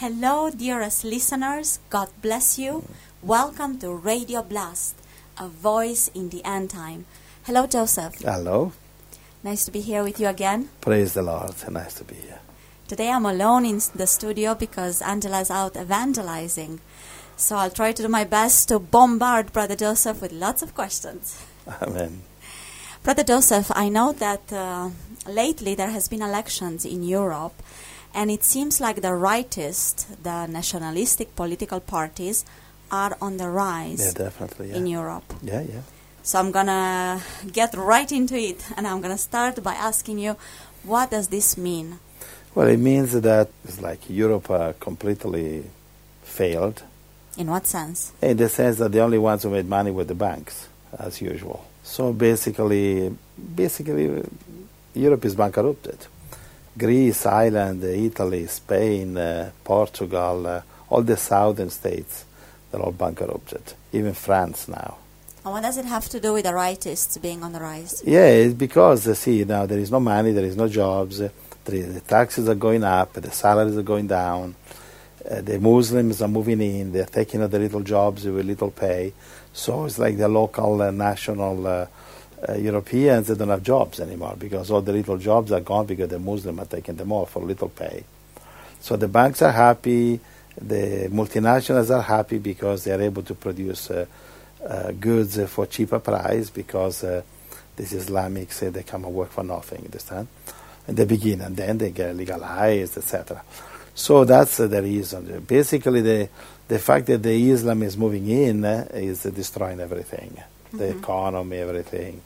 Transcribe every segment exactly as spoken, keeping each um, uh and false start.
Hello, dearest listeners. God bless you. Welcome to Radio Blast, a voice in the end time. Hello, Joseph. Hello. Nice to be here with you again. Praise the Lord. Nice to be here. Today I'm alone in the studio because Angela's out evangelizing. So I'll try to do my best to bombard Brother Joseph with lots of questions. Amen. Brother Joseph, I know that uh, lately there has been elections in Europe, and it seems like the rightist, the nationalistic political parties are on the rise Yeah, definitely. Yeah. in Europe. Yeah, yeah. So I'm going to get right into it, and I'm going to start by asking you, what does this mean? Well, it means that it's like Europe uh, completely failed. In what sense? In the sense that the only ones who made money were the banks, as usual. So basically, basically, Europe is bankrupted. Greece, Ireland, Italy, Spain, uh, Portugal, uh, all the southern states, they're all bankrupted. Even France now. And what does it have to do with the rightists being on the rise? Yeah, it's because, uh, see, now there is no money, there is no jobs, uh, the, the taxes are going up, the salaries are going down, uh, the Muslims are moving in, they're taking other little jobs with little pay. So it's like the local, uh, national uh, uh, Europeans, they don't have jobs anymore because all the little jobs are gone because the Muslims are taking them all for little pay. So the banks are happy, the multinationals are happy because they are able to produce uh, uh, goods uh, for cheaper price because uh, these Islamics, uh, they come and work for nothing, you understand? And they begin, and then they get legalized, et cetera. So that's uh, the reason. Basically, the the fact that the Islam is moving in uh, is uh, destroying everything, mm-hmm. the economy, everything.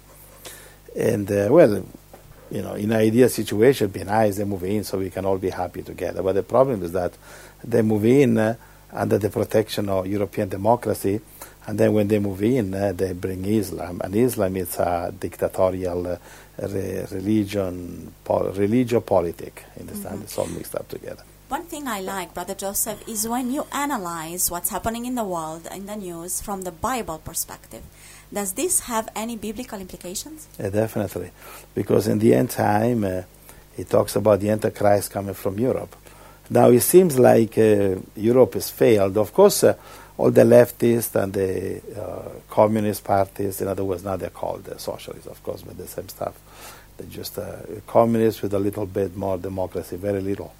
And, uh, well, you know, in an ideal situation, it'd be nice they move in so we can all be happy together. But the problem is that they move in uh, under the protection of European democracy, and then when they move in, uh, they bring Islam. And Islam is a dictatorial uh, re- religion, pol- religio-politic. Understand? Mm-hmm. It's all mixed up together. One thing I like, Brother Joseph, is when you analyze what's happening in the world, in the news, from the Bible perspective. Does this have any biblical implications? Yeah, definitely. Because in the end time, uh, it talks about the Antichrist coming from Europe. Now, it seems like uh, Europe has failed. Of course, uh, all the leftists and the uh, communist parties, in other words, now they're called uh, socialists, of course, but the same stuff. They're just uh, communists with a little bit more democracy, very little.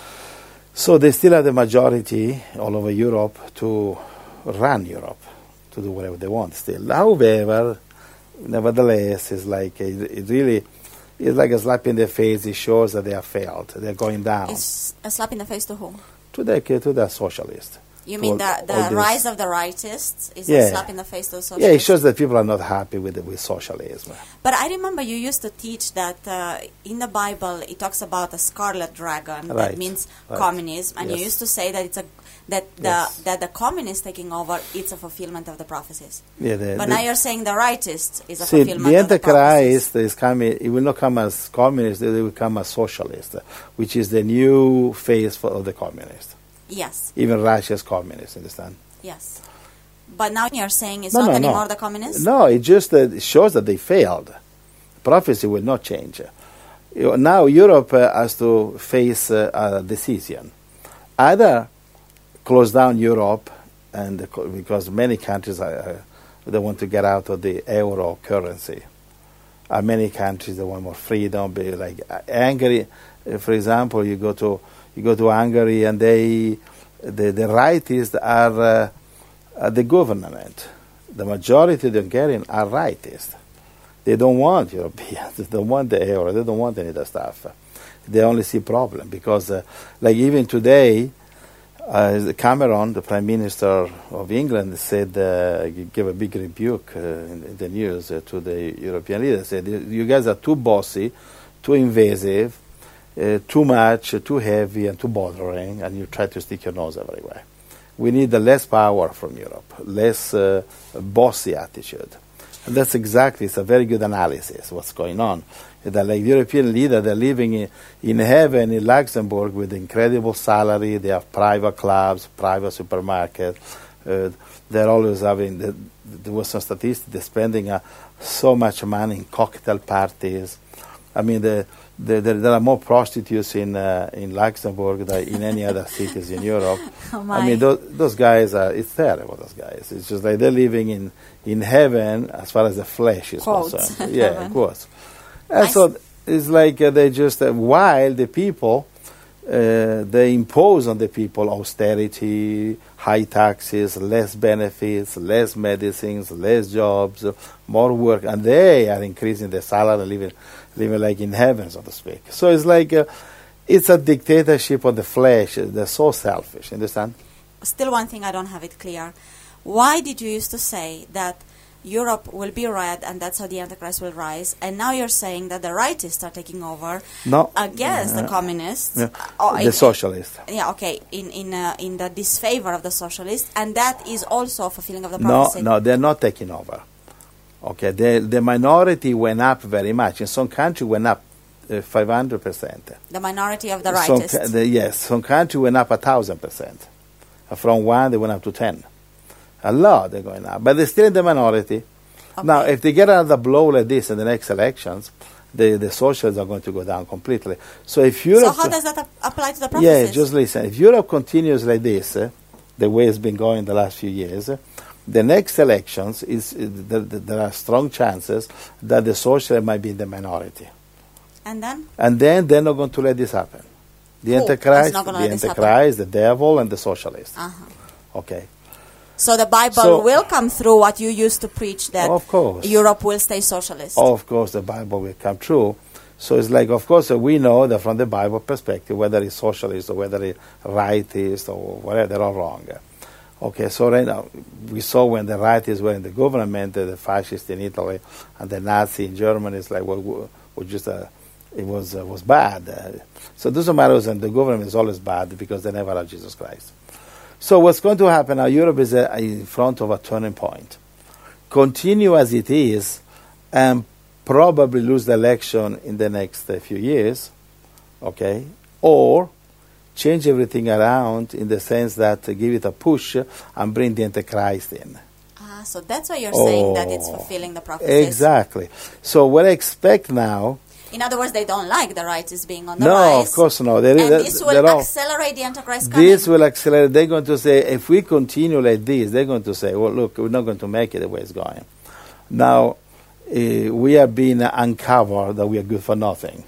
So they still have the majority all over Europe to run Europe, to do whatever they want still. However, nevertheless, it's like a, it really is like a slap in the face. It shows that they have failed. They're going down. It's a slap in the face to whom? To the to the socialists. You mean all, the, the rise of the rightists is yeah. a slap in the face to the socialists? Yeah, it shows that people are not happy with with socialism. But I remember you used to teach that uh, in the Bible it talks about a scarlet dragon right. that means right. communism, and yes. you used to say that it's a that the yes. that the communists taking over, it's a fulfillment of the prophecies. Yeah, the, but the, now you're saying the rightists is a see, fulfillment the of the prophecies. Antichrist is coming. It will not come as communist. It will come as socialist, which is the new phase for, of the communists. Yes. Even Russia is communist, understand? Yes. But now you're saying it's no, not no, anymore no. the communists? No, it just uh, it shows that they failed. Prophecy will not change. You know, now Europe uh, has to face uh, a decision. Either close down Europe, and uh, because many countries are, uh, they want to get out of the euro currency. Uh, many countries they want more freedom. Be like uh, Hungary, uh, for example, you go to You go to Hungary and they, the, the rightists are uh, uh, the government. The majority of the Hungarians are rightists. They don't want Europeans. They don't want the euro. They don't want any of that stuff. They only see problem because, uh, like even today, uh, Cameron, the Prime Minister of England, said, uh, gave a big rebuke uh, in, in the news uh, to the European leaders. Said, "You guys are too bossy, too invasive." Uh, too much, uh, too heavy, and too bothering, and you try to stick your nose everywhere. We need uh, less power from Europe, less uh, bossy attitude. And that's exactly, it's a very good analysis what's going on. That like European leaders, they're living in, in heaven in Luxembourg with incredible salary, they have private clubs, private supermarkets, uh, they're always having, the, there was some statistics, they're spending uh, so much money in cocktail parties. I mean, the there, there, there are more prostitutes in uh, in Luxembourg than in any other cities in Europe. Oh my. I mean, those, those guys are, it's terrible, those guys. It's just like they're living in, in heaven as far as the flesh is Quotes. concerned. Yeah, Heaven. quotes. And I so s- it's like uh, they just, uh, while the people, uh, they impose on the people austerity, high taxes, less benefits, less medicines, less jobs, more work, and they are increasing their salary, living, living like in heaven, so to speak. So it's like, uh, it's a dictatorship of the flesh. They're so selfish, understand? Still one thing I don't have it clear. Why did you used to say that Europe will be red and that's how the Antichrist will rise, and now you're saying that the rightists are taking over No. against Uh, the communists? Yeah. Oh, The in- socialists. Yeah, okay, in in uh, in the disfavor of the socialists, and that is also a fulfilling of the No, prophecy. no, they're not taking over. Okay, the, the minority went up very much. In some countries went up uh, five hundred percent. The minority of the Some, rightists. ca- the, yes, some countries went up one thousand percent. From one, they went up to ten. A lot they're going up. But they're still in the minority. Okay. Now, if they get another blow like this in the next elections, the, the socialists are going to go down completely. So if So Europe... how does that ap- apply to the prophecies? Yeah, just listen. If Europe continues like this, uh, the way it's been going the last few years, uh, the next elections, is uh, there, there are strong chances that the socialists might be in the minority. And then? And then they're not going to let this happen. The Who is Antichrist, not gonna the let this happen? Antichrist, the devil, and the socialists. Uh-huh. Okay. So the Bible So- will come through what you used to preach, that Of course. Europe will stay socialist. Of course, the Bible will come true. So it's like, of course, uh, we know that from the Bible perspective, whether it's socialist or whether it's rightist or whatever, they're all wrong. Okay, so right now, we saw when the rightists were in the government, uh, the fascists in Italy and the Nazi in Germany, it's like, well, w- was just uh, it was uh, was bad. Uh, so it doesn't matter, and the government is always bad because they never have Jesus Christ. So what's going to happen now, Europe is uh, in front of a turning point. Continue as it is and probably lose the election in the next uh, few years, okay? Or change everything around in the sense that uh, give it a push and bring the Antichrist in. Ah, so that's why you're saying that it's Oh, fulfilling the prophecies. Exactly. So what I expect now... In other words, they don't like the rightists being on the No, rise. of course not. There is- And this will they're all- accelerate the Antichrist coming. This will accelerate. They're going to say, if we continue like this, they're going to say, well, look, we're not going to make it the way it's going. Now, uh, we have been uncovered that we are good for nothing.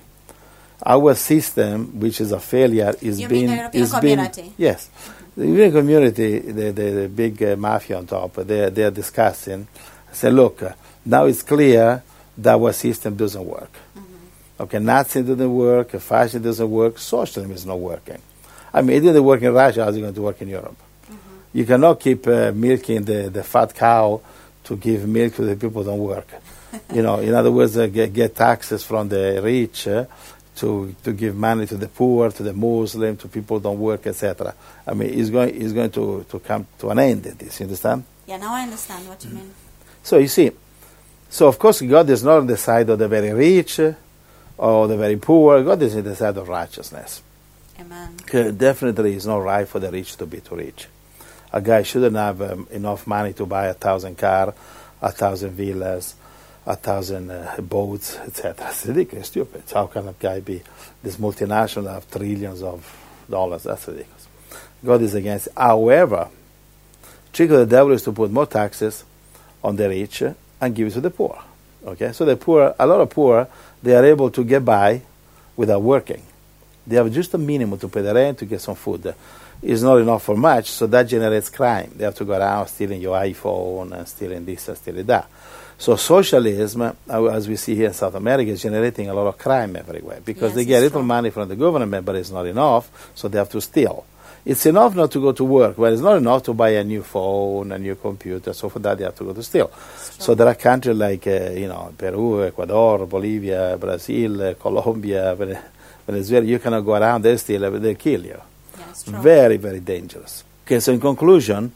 Our system, which is a failure, is You mean being... the European is community? Being, yes. The European community, the, the, the big uh, mafia on top, they, they are discussing, say, look, uh, now it's clear that our system doesn't work. Okay, Nazi doesn't work, fascism doesn't work, socialism is not working. I mean, it didn't work in Russia, how's it going to work in Europe? Mm-hmm. You cannot keep uh, milking the, the fat cow to give milk to the people who don't work. You know, in other words, uh, get, get taxes from the rich uh, to to give money to the poor, to the Muslim, to people who don't work, et cetera. I mean, it's going, it's going to, to come to an end, this, you understand? Yeah, now I understand what you mean. So you see, so of course God is not on the side of the very rich, uh, or the very poor. God is in the side of righteousness. Amen. Uh, Definitely it's not right for the rich to be too rich. A guy shouldn't have um, enough money to buy a thousand cars, a thousand villas, a thousand uh, boats, et cetera. It's ridiculous, stupid. How can a guy be this multinational have trillions of dollars? That's ridiculous. God is against it. However, trick of the devil is to put more taxes on the rich and give it to the poor. Okay, so the poor, a lot of poor, they are able to get by without working. They have just a minimum to pay the rent, to get some food. It's not enough for much, so that generates crime. They have to go around stealing your iPhone and stealing this and stealing that. So socialism, as we see here in South America, is generating a lot of crime everywhere because Yes, they get it's little true. money from the government, but it's not enough, so they have to steal. It's enough not to go to work, but it's not enough to buy a new phone, a new computer. So for that, they have to go to steal. So there are countries like, uh, you know, Peru, Ecuador, Bolivia, Brazil, uh, Colombia, Vene- Venezuela. You cannot go around, they steal, they kill you. Yeah, it's true. Very, very dangerous. Okay, so in conclusion,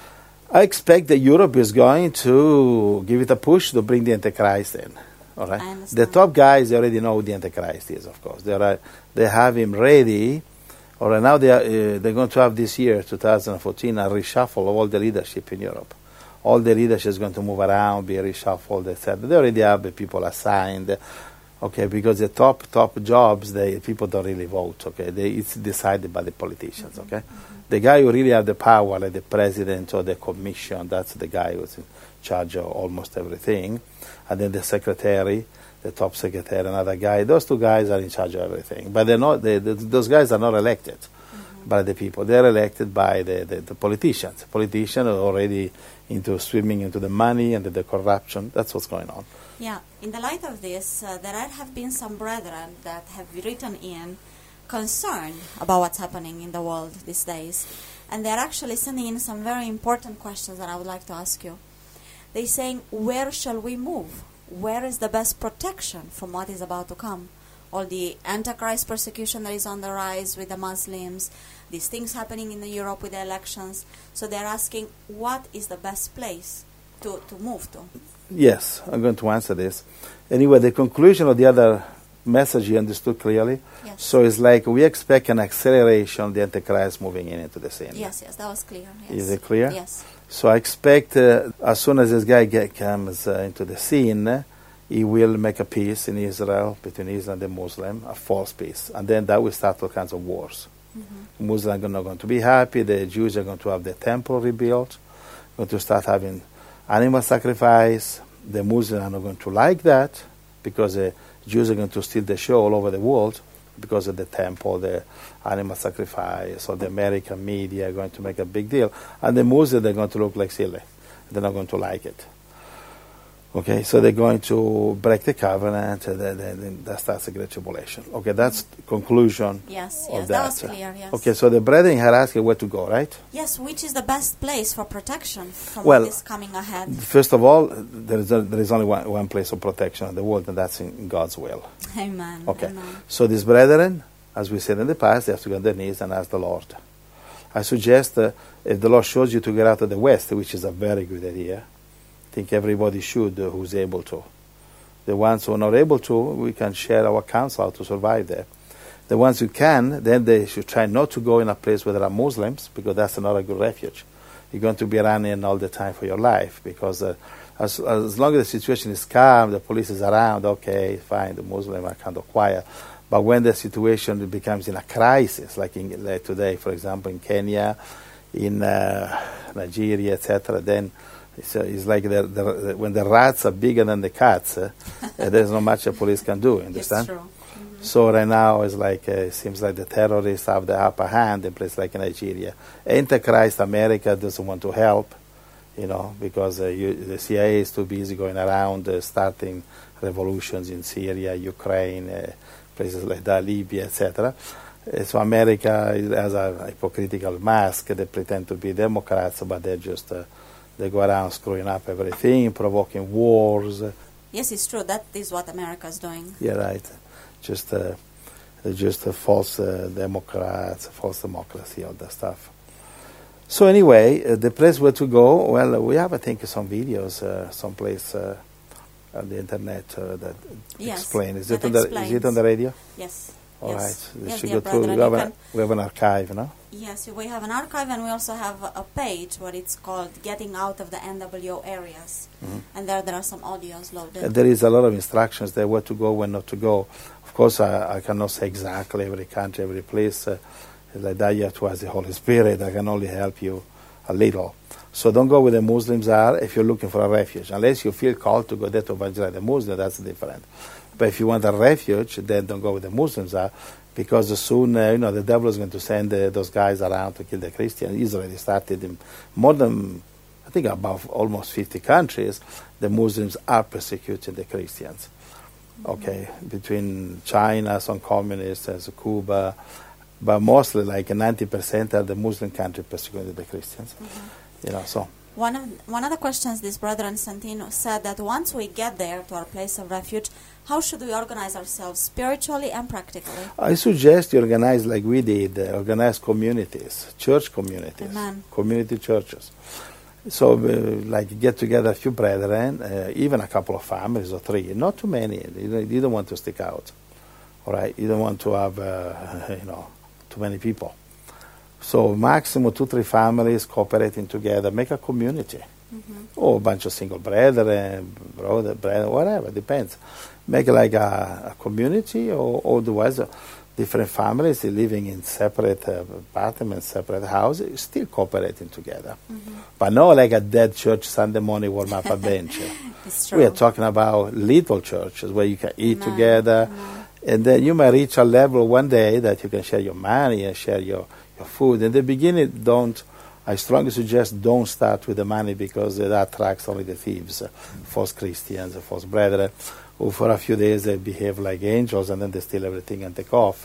I expect that Europe is going to give it a push to bring the Antichrist in. All right. I The understand. top guys, they already know who the Antichrist is, of course. They are, they have him ready. All right, now they are, uh, they're going to have this year, two thousand fourteen, a reshuffle of all the leadership in Europe. All the leadership is going to move around, be reshuffled, et cetera. They already have the people assigned. Okay, because the top top jobs, they people don't really vote. Okay, they, it's decided by the politicians. Mm-hmm. Okay, Mm-hmm. the guy who really have the power, like the president or the commission, that's the guy who's in charge of almost everything. And then the secretary, the top secretary, another guy. Those two guys are in charge of everything. But they're not. They, they, those guys are not elected mm-hmm. by the people. They're elected by the, the, the politicians. Politicians are already into swimming into the money and the, the corruption. That's what's going on. Yeah, in the light of this, uh, there have been some brethren that have written in concern about what's happening in the world these days. And they're actually sending in some very important questions that I would like to ask you. They're saying, where shall we move? Where is the best protection from what is about to come? All the Antichrist persecution that is on the rise with the Muslims, these things happening in Europe with the elections. So they're asking, what is the best place to, to move to? Yes, I'm going to answer this. Anyway, the conclusion of the other message you understood clearly. Yes. So it's like we expect an acceleration of the Antichrist moving in into the scene. Yes, yes, that was clear. Yes. Is it clear? Yes. So I expect uh, as soon as this guy get, comes uh, into the scene, uh, he will make a peace in Israel, between Israel and the Muslim, a false peace. And then that will start all kinds of wars. Mm-hmm. Muslims are not going to be happy. The Jews are going to have the temple rebuilt, going to start having animal sacrifice. The Muslims are not going to like that because the Jews are going to steal the show all over the world because of the temple, the animal sacrifice, or the American media are going to make a big deal. And the Muslims, they're going to look like silly. They're not going to like it. Okay, so they're going to break the covenant, and then, then that starts the Great Tribulation. Okay, that's the conclusion yes, of yes, that. that was clear, yes. Okay, so the brethren had asked you where to go, right? Yes, which is the best place for protection from well, what is coming ahead? First of all, there is, a, there is only one, one place of protection in the world, and that's in God's will. Amen. Okay, Amen. so these brethren, as we said in the past, they have to go on their knees and ask the Lord. I suggest uh, if the Lord shows you to get out of the West, which is a very good idea, I think everybody should uh, who's able to. The ones who are not able to, we can share our counsel how to survive there. The ones who can, then they should try not to go in a place where there are Muslims, because that's not a good refuge. You're going to be running all the time for your life, because uh, as, as long as the situation is calm, the police is around, okay, fine, the Muslims are kind of quiet. But when the situation becomes in a crisis, like, in, like today, for example, in Kenya, in uh, Nigeria, et cetera, then it's, uh, it's like the, the, the, when the rats are bigger than the cats, uh, uh, there's not much the police can do, understand? It's true. Mm-hmm. So right now it's like, uh, it seems like the terrorists have the upper hand in places like Nigeria. Antichrist America doesn't want to help, you know, because uh, you, the C I A is too busy going around uh, starting revolutions in Syria, Ukraine, uh, places like that, Libya, et cetera. Uh, so America has a hypocritical mask. They pretend to be Democrats, but they're just... Uh, They go around screwing up everything, provoking wars. Yes, it's true. That is what America is doing. Yeah, right. Just, uh, just a false uh, Democrats, false democracy, all that stuff. So anyway, uh, the place where to go, well, uh, we have, I think, some videos, uh, someplace uh, on the internet uh, that yes, explain. Is that it, on the, explains. is it on the radio? Yes. All yes. right. Yes, Should dear go through. brethren, We have, you a, can- we have an archive, no? Yes, we have an archive, and we also have a, a page where it's called Getting Out of the N W O Areas. Mm-hmm. And there there are some audios loaded. Uh, there is a lot of instructions there where to go, when not to go. Of course, I, I cannot say exactly every country, every place. Uh, like that, you have to ask the Holy Spirit. I can only help you a little. So don't go where the Muslims are if you're looking for a refuge. Unless you feel called to go there to evangelize the Muslims, that's different. But if you want a refuge, then don't go where the Muslims are, because soon, uh, you know, the devil is going to send uh, those guys around to kill the Christians. Israel started in more than, I think, about almost fifty countries. The Muslims are persecuting the Christians. Mm-hmm. Okay, between China, some communists, as Cuba, but mostly like ninety percent of the Muslim countries persecuting the Christians. Mm-hmm. You know, so. One of one of the questions this brother in Santino said that once we get there to our place of refuge, how should we organize ourselves spiritually and practically? I suggest you organize like we did, uh, organize communities, church communities, Amen. community churches. So, uh, like, get together a few brethren, uh, even a couple of families or three, not too many. You don't, you don't want to stick out, all right? You don't want to have, uh, you know, too many people. So maximum two, three families cooperating together, make a community. Mm-hmm. Or a bunch of single brethren, brother, brother, whatever, depends. Make like a, a community, or, or otherwise uh, different families living in separate uh, apartments, separate houses, still cooperating together. Mm-hmm. But not like a dead church Sunday morning warm up a bench. It's true. We are talking about little churches where you can eat Amen. together, Amen. and then you may reach a level one day that you can share your money and share your, your food. In the beginning, don't, I strongly suggest don't start with the money, because that attracts only the thieves, uh, false Christians, uh, false brethren, who for a few days they behave like angels and then they steal everything and take off.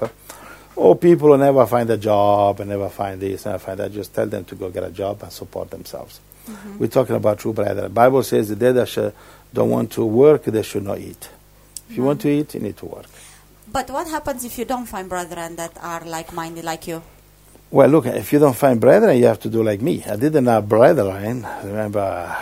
Or people who never find a job and never find this, never find that, just tell them to go get a job and support themselves. Mm-hmm. We're talking about true brethren. The Bible says that they that sh- don't want to work, they should not eat. If you No. want to eat, you need to work. But what happens if you don't find brethren that are like-minded like you? Well, look, if you don't find brethren, you have to do like me. I didn't have brethren. Remember,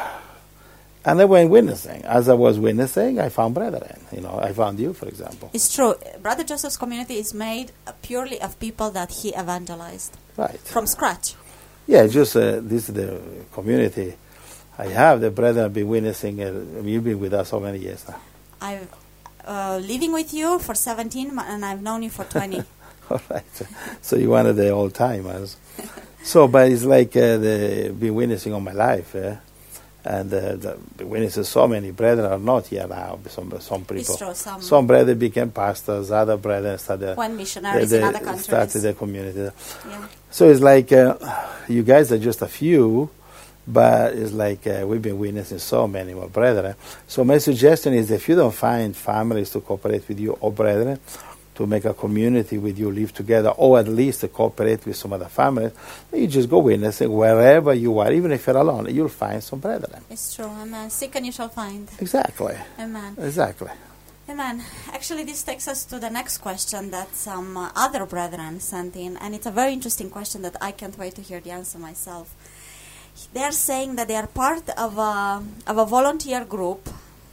and I went witnessing. As I was witnessing, I found brethren. You know, I found you, for example. It's true. Brother Joseph's community is made uh, purely of people that he evangelized Right. from scratch. Yeah, just uh, this is the community I have. The brethren have been witnessing. Uh, you've been with us so many years now. I've uh, living with you for seventeen, mo- and I've known you for twenty. All right. So you one of the old timers. So, but it's like uh, they've been witnessing all my life. Eh? And uh, the, the witnesses, so many brethren are not here now. Some, some people. It's true. Some, Some brethren became pastors. Other brethren started. one missionaries they, in they other countries. started the community. Yeah. So it's like uh, you guys are just a few, but it's like uh, we've been witnessing so many more brethren. So my suggestion is, if you don't find families to cooperate with you or brethren, to make a community with you, live together, or at least to cooperate with some other families, you just go witnessing wherever you are. Even if you're alone, you'll find some brethren. It's true. Amen. Seek and you shall find. Exactly. Amen. Exactly. Amen. Actually, this takes us to the next question that some uh, other brethren sent in, and it's a very interesting question that I can't wait to hear the answer myself. They're saying that they are part of a, of a volunteer group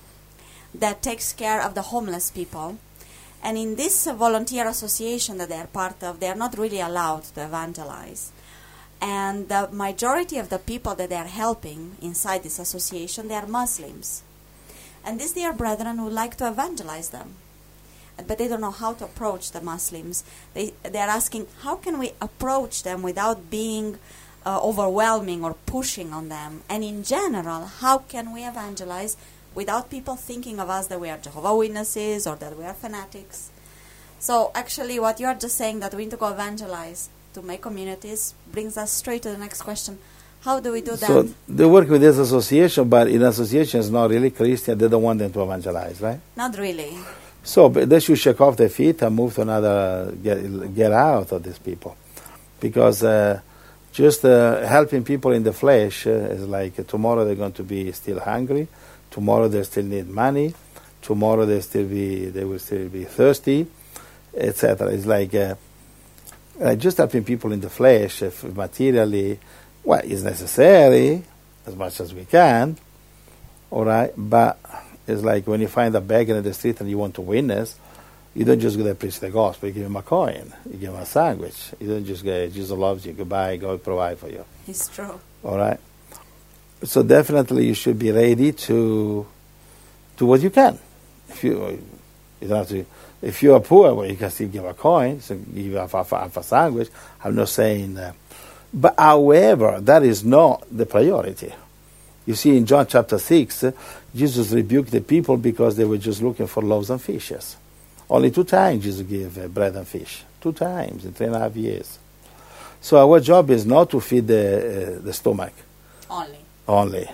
that takes care of the homeless people. And in this uh, volunteer association that they are part of, they are not really allowed to evangelize. And the majority of the people that they are helping inside this association, they are Muslims. And these dear brethren would like to evangelize them. But they don't know how to approach the Muslims. They they are asking, how can we approach them without being uh, overwhelming or pushing on them? And in general, how can we evangelize without people thinking of us that we are Jehovah's Witnesses or that we are fanatics? So actually what you are just saying, that we need to go evangelize to make communities, brings us straight to the next question. How do we do that? So they work with this association, but in association is not really Christian. They don't want them to evangelize, right? Not really. So but they should shake off their feet and move to another, get, get out of these people. Because uh, just uh, helping people in the flesh uh, is like uh, tomorrow they're going to be still hungry. Tomorrow they still need money. Tomorrow they still be they will still be thirsty, et cetera. It's like uh, uh, just helping people in the flesh, if materially, well, is necessary as much as we can. All right, but it's like when you find a beggar in the street and you want to witness, you don't just go there preach the gospel. You give him a coin, you give him a sandwich. You don't just go, Jesus loves you. Goodbye, God provide for you. It's true. All right. So definitely you should be ready to do what you can. If you you don't have to, if you are poor, well, you can still give a coin, so give a, a, a, a sandwich. I'm not saying that. But however, that is not the priority. You see, in John chapter six, uh, Jesus rebuked the people because they were just looking for loaves and fishes. Only two times Jesus gave uh, bread and fish. Two times in three and a half years. So our job is not to feed the, uh, the stomach. Only. Only.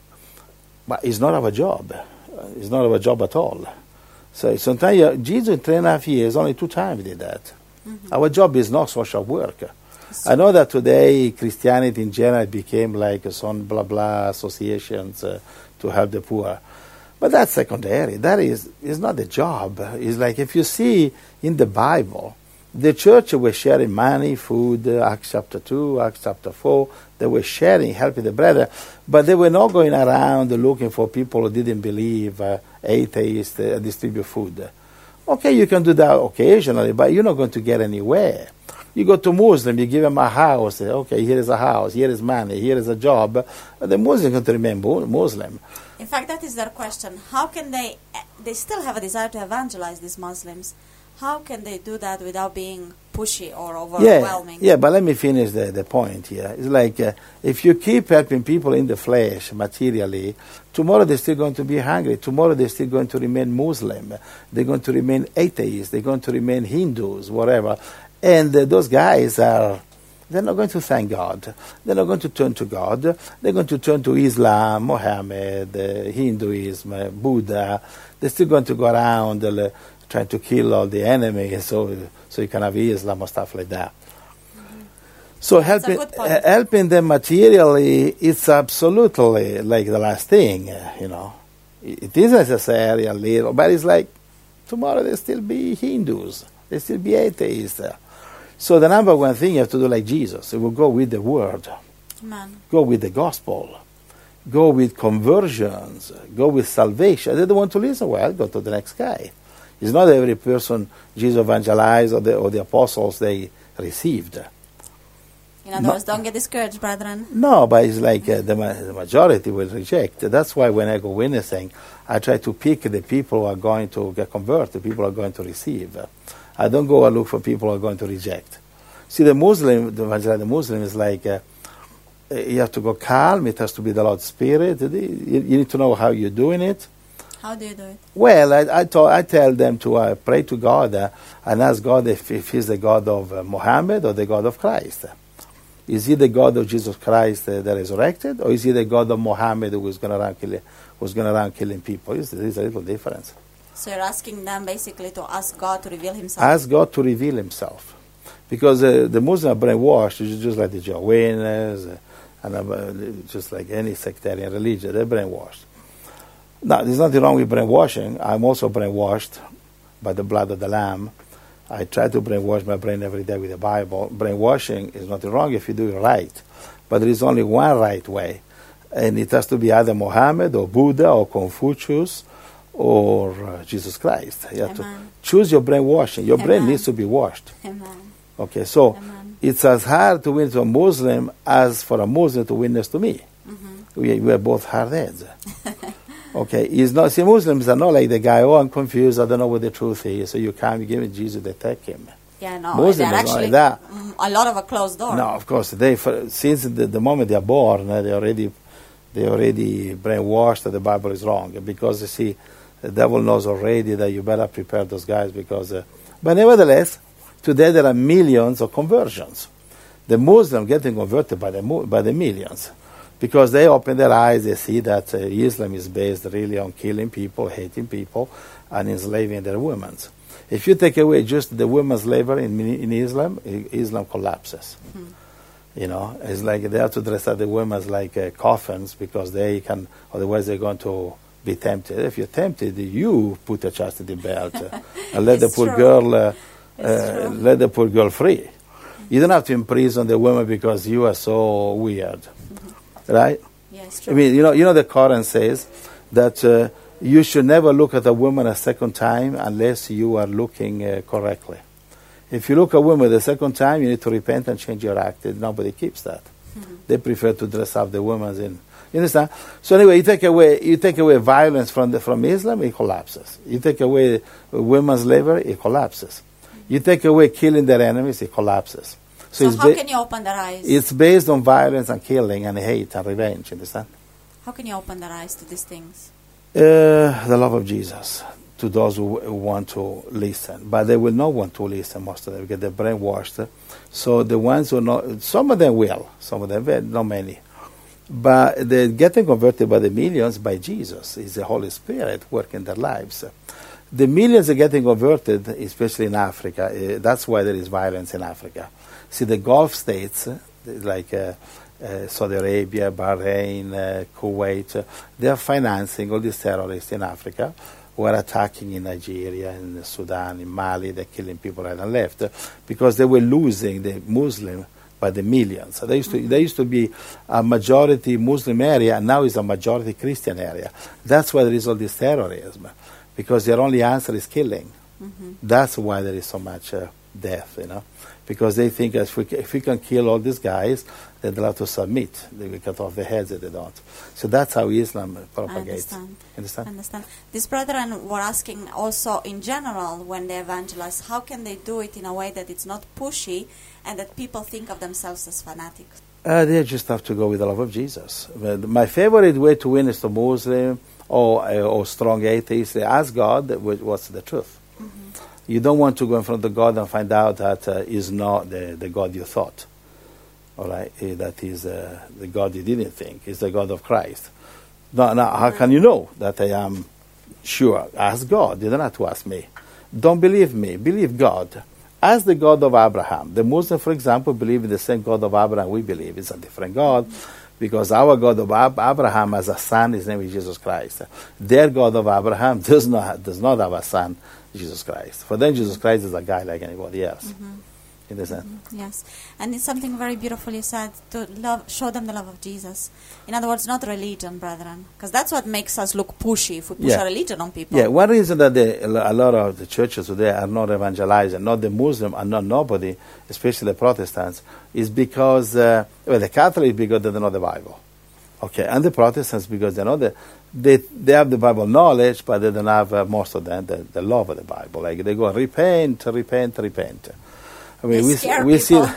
But it's not our job. It's not our job at all. So sometimes uh, Jesus in three and a half years, only two times did that. Mm-hmm. Our job is not social work. I know that today Christianity in general became like some blah blah associations uh, to help the poor. But that's secondary. That is, is not the job. It's like if you see in the Bible, the church was sharing money, food, uh, Acts chapter two, Acts chapter four. They were sharing, helping the brethren. But they were not going around looking for people who didn't believe, uh, atheists, uh, distribute food. Okay, you can do that occasionally, but you're not going to get anywhere. You go to Muslim, you give him a house. Okay, here is a house, here is money, here is a job. The Muslim is going to remain Muslim. In fact, that is their question. How can they, they still have a desire to evangelize these Muslims. How can they do that without being pushy or overwhelming? Yeah, yeah, but let me finish the, the point here. It's like uh, if you keep helping people in the flesh, materially, tomorrow they're still going to be hungry. Tomorrow they're still going to remain Muslim. They're going to remain atheists. They're going to remain Hindus, whatever. And uh, those guys are, they're not going to thank God. They're not going to turn to God. They're going to turn to Islam, Mohammed, uh, Hinduism, uh, Buddha. They're still going to go around uh, trying to kill all the enemies so so you can have Islam or stuff like that. Mm-hmm. So helping, uh, helping them materially, it's absolutely like the last thing, uh, you know. It, it is necessary a little, but it's like tomorrow there still be Hindus. There still be atheists. So the number one thing you have to do like Jesus. It will go with the word. Amen. Go with the gospel. Go with conversions. Go with salvation. They don't want to listen. Well, go to the next guy. It's not every person Jesus evangelized or the, or the apostles they received. In other words, don't get discouraged, brethren. No, but it's like uh, the, ma- the majority will reject. That's why when I go witnessing, I try to pick the people who are going to get converted, the people who are going to receive. I don't go and look for people who are going to reject. See, the Muslim, the evangelize the Muslim is like, uh, you have to go calm, it has to be the Lord's Spirit. You, you need to know how you're doing it. How do you do it? Well, I, I, to, I tell them to uh, pray to God uh, and ask God if, if He's the God of uh, Muhammad or the God of Christ. Is He the God of Jesus Christ uh, the resurrected, or is He the God of Muhammad who was going to run killing, who's going to run killing people? There's a little difference. So you're asking them basically to ask God to reveal Himself. Ask God to reveal Himself, because uh, the Muslims are brainwashed, just like the Jehovah's uh, and uh, just like any sectarian religion, they're brainwashed. Now, there's nothing wrong with brainwashing. I'm also brainwashed by the blood of the Lamb. I try to brainwash my brain every day with the Bible. Brainwashing is nothing wrong if you do it right. But there is only one right way. And it has to be either Muhammad or Buddha or Confucius or uh, Jesus Christ. You have Amen. to choose your brainwashing. Your Amen. brain needs to be washed. Amen. Okay, so Amen. It's as hard to win to a Muslim as for a Muslim to witness to me. Mm-hmm. We, we are both hard heads. Okay, it's not, see, Muslims are not like the guy, oh, I'm confused, I don't know what the truth is, so you come, you give me Jesus, they take him. Yeah, no, Muslims they're are not actually like that. a lot of a closed door. No, of course, they, for, since the, the moment they are born, uh, they already they already brainwashed that the Bible is wrong, because, you see, the devil knows already that you better prepare those guys, because, uh, but nevertheless, today there are millions of conversions. The Muslims getting converted by the, by the millions. Because they open their eyes, they see that uh, Islam is based really on killing people, hating people, and enslaving their women. If you take away just the women's slavery in, in Islam, Islam collapses. Mm-hmm. You know, it's like they have to dress up the women like uh, coffins because they can, otherwise they're going to be tempted. If you're tempted, you put a chastity belt uh, and let the poor true. girl, uh, uh, let the poor girl free. You don't have to imprison the woman because you are so weird. Right? Yeah, it's true. I mean, you know, you know the Quran says that uh, you should never look at a woman a second time unless you are looking uh, correctly. If you look at a woman the second time, you need to repent and change your act. Nobody keeps that. Mm-hmm. They prefer to dress up the women in. You understand? So anyway, you take away you take away violence from the, from Islam, it collapses. You take away women's slavery, it collapses. Mm-hmm. You take away killing their enemies, it collapses. So, so how ba- can you open their eyes? It's based on violence and killing and hate and revenge, understand? How can you open their eyes to these things? Uh, the love of Jesus to those who, who want to listen. But they will not want to listen, most of them, because they're brainwashed. So the ones who know, some of them will, some of them will, not many. But they're getting converted by the millions by Jesus. It's the Holy Spirit working their lives. The millions are getting converted, especially in Africa. Uh, that's why there is violence in Africa. See, the Gulf states, uh, like uh, uh, Saudi Arabia, Bahrain, uh, Kuwait, uh, they are financing all these terrorists in Africa who are attacking in Nigeria, in Sudan, in Mali. They're killing people right and left uh, because they were losing the Muslim by the millions. So they used to, mm-hmm. There used to be a majority Muslim area, and now it's a majority Christian area. That's why there is all this terrorism, because their only answer is killing. Mm-hmm. That's why there is so much uh, death, you know, because they think if we, if we can kill all these guys, then they'll have to submit. They will cut off their heads if they don't. So that's how Islam propagates. I understand. Understand? I understand. These brethren were asking also in general when they evangelize, how can they do it in a way that it's not pushy and that people think of themselves as fanatics? Uh, they just have to go with the love of Jesus. But my favorite way to win is to Muslim or, uh, or strong atheist. They ask God what's the truth. Mm-hmm. You don't want to go in front of God and find out that uh, is not the, the God you thought. All right, uh, that is uh, the God you didn't think. It's the God of Christ. Now, now how can you know that I am sure? Ask God. You don't have to ask me. Don't believe me. Believe God. As the God of Abraham. The Muslims, for example, believe in the same God of Abraham we believe. It's a different God, because our God of Ab- Abraham has a son, his name is Jesus Christ. Their God of Abraham does not does not have a son, Jesus Christ. For them, Jesus Christ is a guy like anybody else. Mm-hmm. In the sense. Mm-hmm. Yes. And it's something very beautiful you said, to love, show them the love of Jesus. In other words, not religion, brethren. Because that's what makes us look pushy, if we push yeah. a religion on people. Yeah, one reason that the, a lot of the churches today are not evangelizing, not the Muslim and not nobody, especially the Protestants, is because, uh, well, the Catholics because they don't know the Bible. Okay, and the Protestants because they know the, they they have the Bible knowledge, but they don't have, uh, most of them, the, the love of the Bible. Like they go, repent, repent, repent. I mean, we see, we see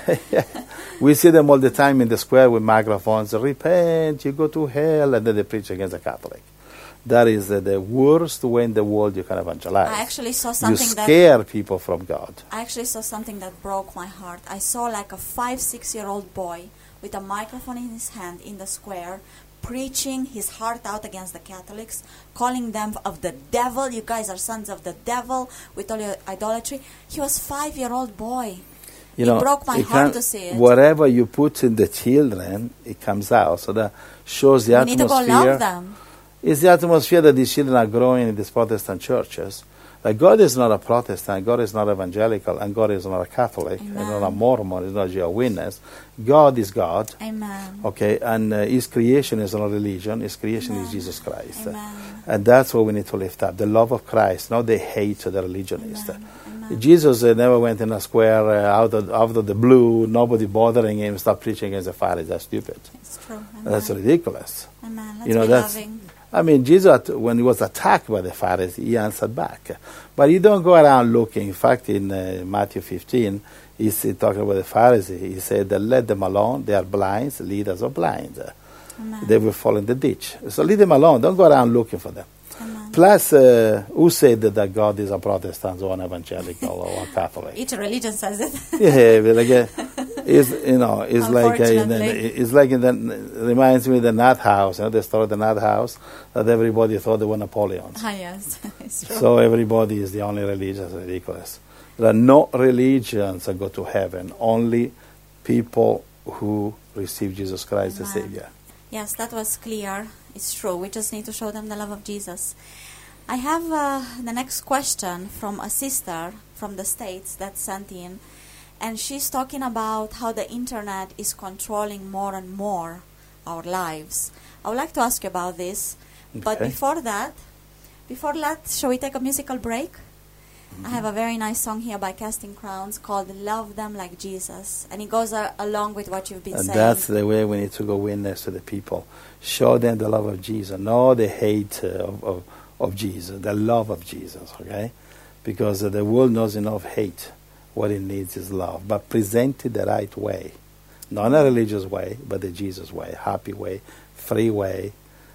we see them all the time in the square with microphones. Repent, you go to hell, and then they preach against the Catholic. That is uh, the worst way in the world you can evangelize. I actually saw something you scare that people from God. I actually saw something that broke my heart. I saw like a five, six-year-old boy with a microphone in his hand in the square, preaching his heart out against the Catholics, calling them of the devil. You guys are sons of the devil with all your idolatry. He was a five-year-old boy. You it know, broke my heart to see it. Whatever you put in the children, it comes out. So that shows the we atmosphere. We need to go love them. It's the atmosphere that these children are growing in these Protestant churches. Like God is not a Protestant, God is not evangelical, and God is not a Catholic, Amen. and not a Mormon, is not Jehovah's Witness. God is God. Amen. Okay, and uh, His creation is not a religion. His creation Amen. Is Jesus Christ. Amen. And that's what we need to lift up, the love of Christ, not the hate of the religionist. Amen. Amen. Jesus uh, never went in a square uh, out, of, out of the blue, nobody bothering him, start preaching against the Pharisees. That's stupid. It's true. Amen. That's ridiculous. Amen. Let's you know, be that's, loving. I mean, Jesus, when he was attacked by the Pharisees, he answered back. But you don't go around looking. In fact, in uh, Matthew fifteen, he's uh, talking about the Pharisees. He said, let them alone. They are blind, leaders are blind. Amen. They will fall in the ditch. So leave them alone. Don't go around looking for them. Amen. Plus, uh, who said that, that God is a Protestant or an evangelical or a Catholic? Each religion says it. Yeah, but like, uh, it's, you know, it's like, uh, in the, it's like in the, it reminds me of the Nut House, you know, the story of the Nut House, that everybody thought they were Napoleons. Ah, yes, it's true. So everybody is the only religion. It's ridiculous. There are no religions that go to heaven, only people who receive Jesus Christ as Savior. Yes, that was clear. It's true. We just need to show them the love of Jesus. I have uh, the next question from a sister from the States that sent in, and she's talking about how the internet is controlling more and more our lives. I would like to ask you about this, okay. But before that, before that, shall we take a musical break? Mm-hmm. I have a very nice song here by Casting Crowns called Love Them Like Jesus. And it goes uh, along with what you've been and saying. That's the way we need to go witness to the people. Show them the love of Jesus, not the hate uh, of, of, of Jesus, the love of Jesus, okay? Because uh, the world knows enough hate. What it needs is love. But present it the right way. Not in a religious way, but the Jesus way, happy way, free way,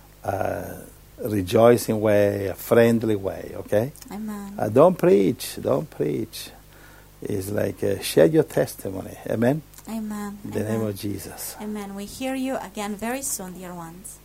uh, rejoicing way, a friendly way, okay? Amen. Uh, don't preach, don't preach. It's like uh, share your testimony, amen? Amen. In the Amen. name of Jesus. Amen. We hear you again very soon, dear ones.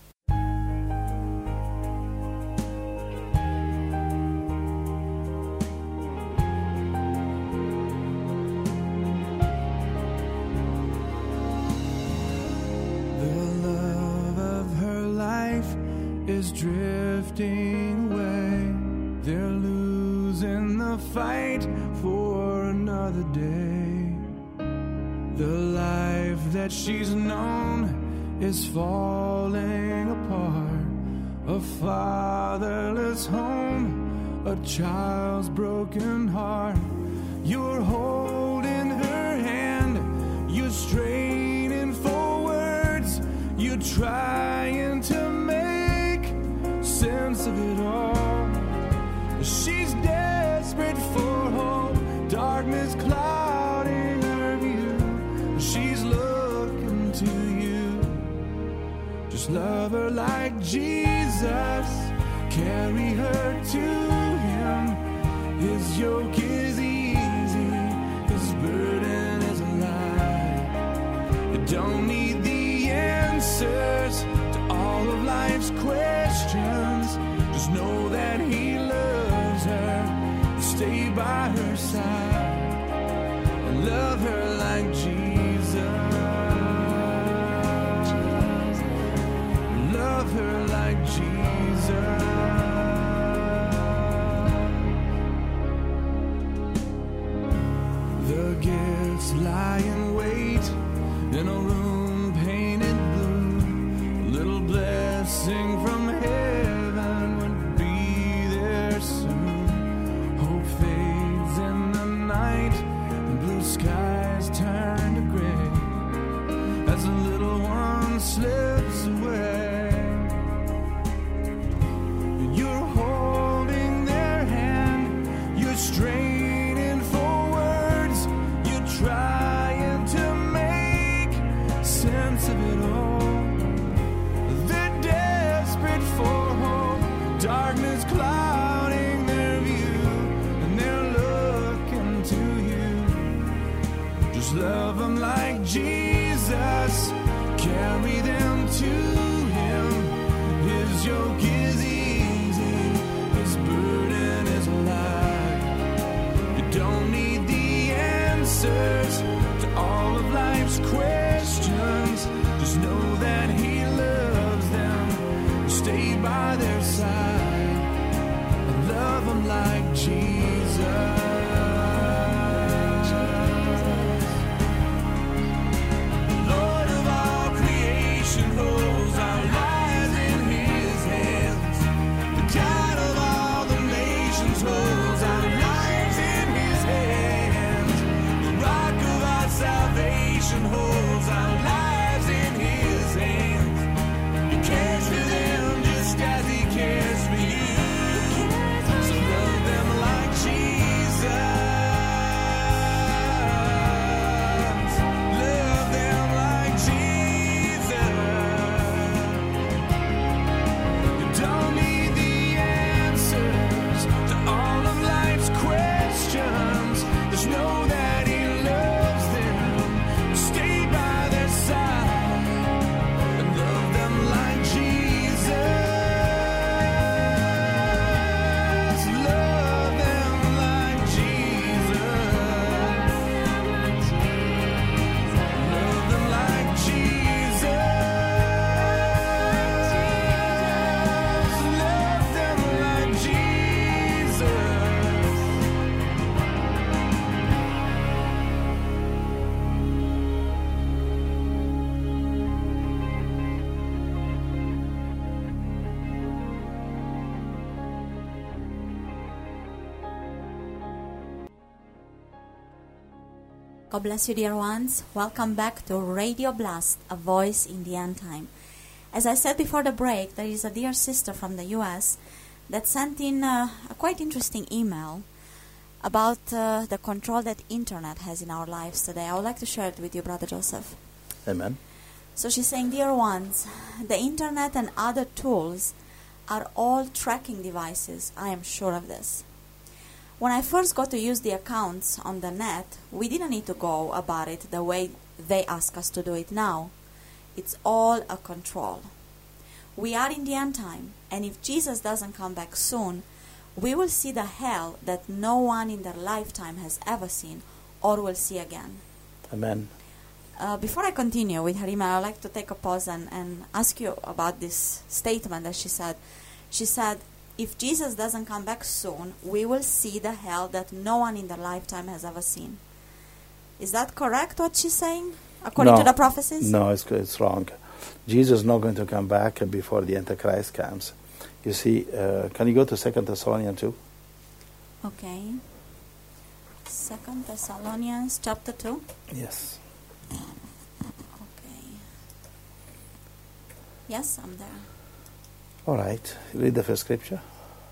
Is drifting away. They're losing the fight for another day. The life that she's known is falling apart. A fatherless home, a child's broken heart. You're holding You're trying to make sense of it all. She's desperate for hope, darkness clouding her view. She's looking to you. Just love her like Jesus, carry her to Him. His yoke is easy, His burden is light. You don't need the answers to all of life's questions. Just know that He loves her. Stay by her side and love her like Jesus. Love her like Jesus. The gifts lie in wait in a room painted blue. A little blessing from heaven would be there soon. Hope fades in the night, and blue skies turn to gray as the little one slips away. You're holding their hand, you're straining for words, you're trying to make sense of it all. They're desperate for hope, darkness clouding their view, and they're looking to you. Just love them like Jesus, carry them to Him. His yoke is easy, His burden is light. You don't need the answers to all of life's questions. Just know that He loves them. Stay by their side and love them like Jesus. Lord of all creation holds our lives in His hands. The God of all the nations holds our lives in His hands. The rock of our salvation holds our lives in His hands. He cares for them just as He cares for you. So love them like Jesus. Love them like Jesus. You don't need the answers to all of life's questions. Just know that He loves them. Stay by their side and love them like Jesus. Love them like Jesus. Love them like Jesus. Love them like Jesus. God bless you, dear ones. Welcome back to Radio Blast, a voice in the end time. As I said before the break, there is a dear sister from the U S that sent in uh, a quite interesting email about uh, the control that internet has in our lives today. I would like to share it with you, Brother Joseph. Amen. So she's saying, dear ones, the internet and other tools are all tracking devices. I am sure of this. When I first got to use the accounts on the net, we didn't need to go about it the way they ask us to do it now. It's all a control. We are in the end time, and if Jesus doesn't come back soon, we will see the hell that no one in their lifetime has ever seen or will see again. Amen. Uh, before I continue with her email, I'd like to take a pause and, and ask you about this statement that she said. She said, if Jesus doesn't come back soon, we will see the hell that no one in their lifetime has ever seen. Is that correct, what she's saying, according no, to the prophecies? No, it's, it's wrong. Jesus is not going to come back before the Antichrist comes. You see, uh, can you go to Second Thessalonians two? Okay. Second Thessalonians chapter two. Yes. Okay. Yes, I'm there. All right. Read the first scripture.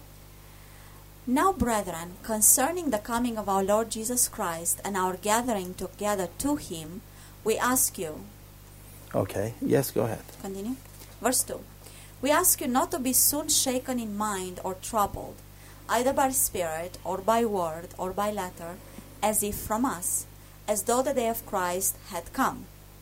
Now, brethren, concerning the coming of our Lord Jesus Christ and our gathering together to him, we ask you. Okay. Yes, go ahead. Continue. Verse two. We ask you not to be soon shaken in mind or troubled, either by spirit or by word or by letter, as if from us, as though the day of Christ had come.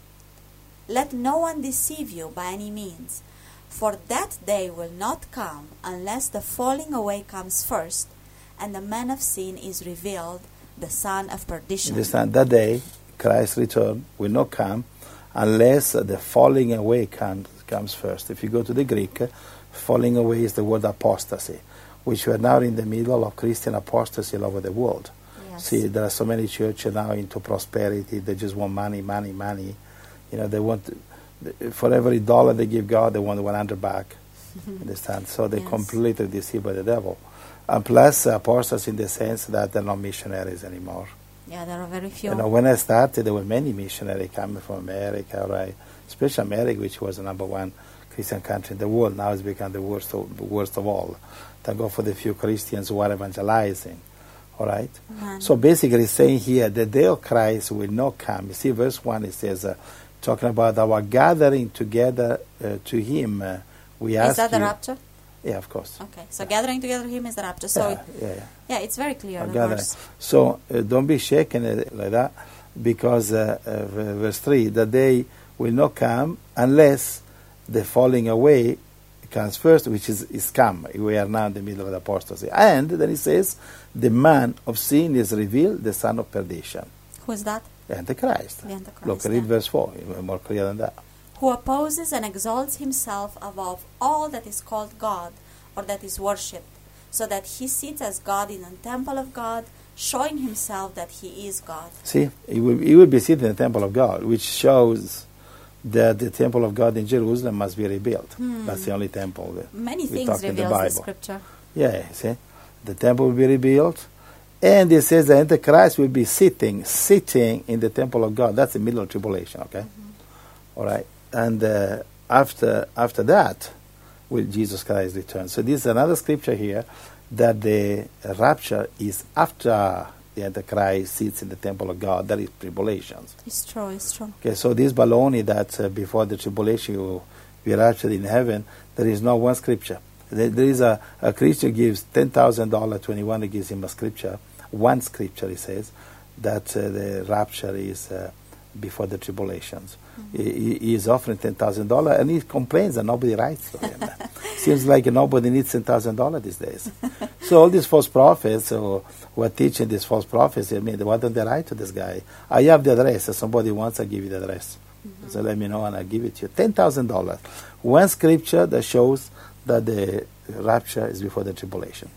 Let no one deceive you by any means, for that day will not come unless the falling away comes first, and the man of sin is revealed, the son of perdition. Understand, that day, Christ's return will not come unless the falling away comes, comes first. If you go to the Greek, falling away is the word apostasy, which we are now in the middle of Christian apostasy all over the world. Yes. See, there are so many churches now into prosperity. They just want money, money, money. You know, they want, for every dollar they give God, they want one hundred back. Understand? So they're Yes. completely deceived by the devil. And plus, uh, apostasy in the sense that they're not missionaries anymore. Yeah, there are very few. You know, when I started, there were many missionaries coming from America, right? Especially America, which was the number one Christian country in the world. Now it's become the worst of, the worst of all. Thank God for the few Christians who are evangelizing. All right? Amen. So basically, it's saying here, the day of Christ will not come. You see, verse one, it says, uh, talking about our gathering together uh, to Him. Uh, we ask Is that the you, rapture? Yeah, of course. Okay, so gathering together to him is the rapture. So, yeah, yeah, yeah. yeah, it's very clear. Our the gathering. verse. So uh, don't be shaken uh, like that, because uh, uh, verse three, the day will not come unless the falling away comes first, which is, is come. We are now in the middle of the apostasy. And then it says, the man of sin is revealed, the son of perdition. Who is that? The Antichrist. The Antichrist, Look, read yeah. verse four, more clear than that. Who opposes and exalts himself above all that is called God or that is worshipped, so that he sits as God in the temple of God, showing himself that he is God. See, he will, he will be sitting in the temple of God, which shows that the temple of God in Jerusalem must be rebuilt. Hmm. That's the only temple that Many we things talk in the reveals the Bible. scripture. Yeah, see, the temple will be rebuilt, and it says the Antichrist will be sitting, sitting in the temple of God. That's the middle of tribulation, okay? Mm-hmm. All right, and uh, after after that, will Jesus Christ return? So this is another scripture here that the rapture is after the Antichrist sits in the temple of God. That is tribulations. It's true, it's true. Okay, so this baloney that uh, before the tribulation you will be raptured in heaven, there is not one scripture. There, there is a, a Christian gives ten thousand dollars to anyone who gives him a scripture. One scripture, he says, that uh, the rapture is uh, before the tribulations. Mm-hmm. He, he is offering ten thousand dollars, and he complains that nobody writes to him. Seems like nobody needs ten thousand dollars these days. So all these false prophets who, who are teaching these false prophecy, I mean, why don't they write to this guy? I have the address. If somebody wants, I'll give you the address. Mm-hmm. So let me know, and I'll give it to you. ten thousand dollars. One scripture that shows that the rapture is before the tribulation.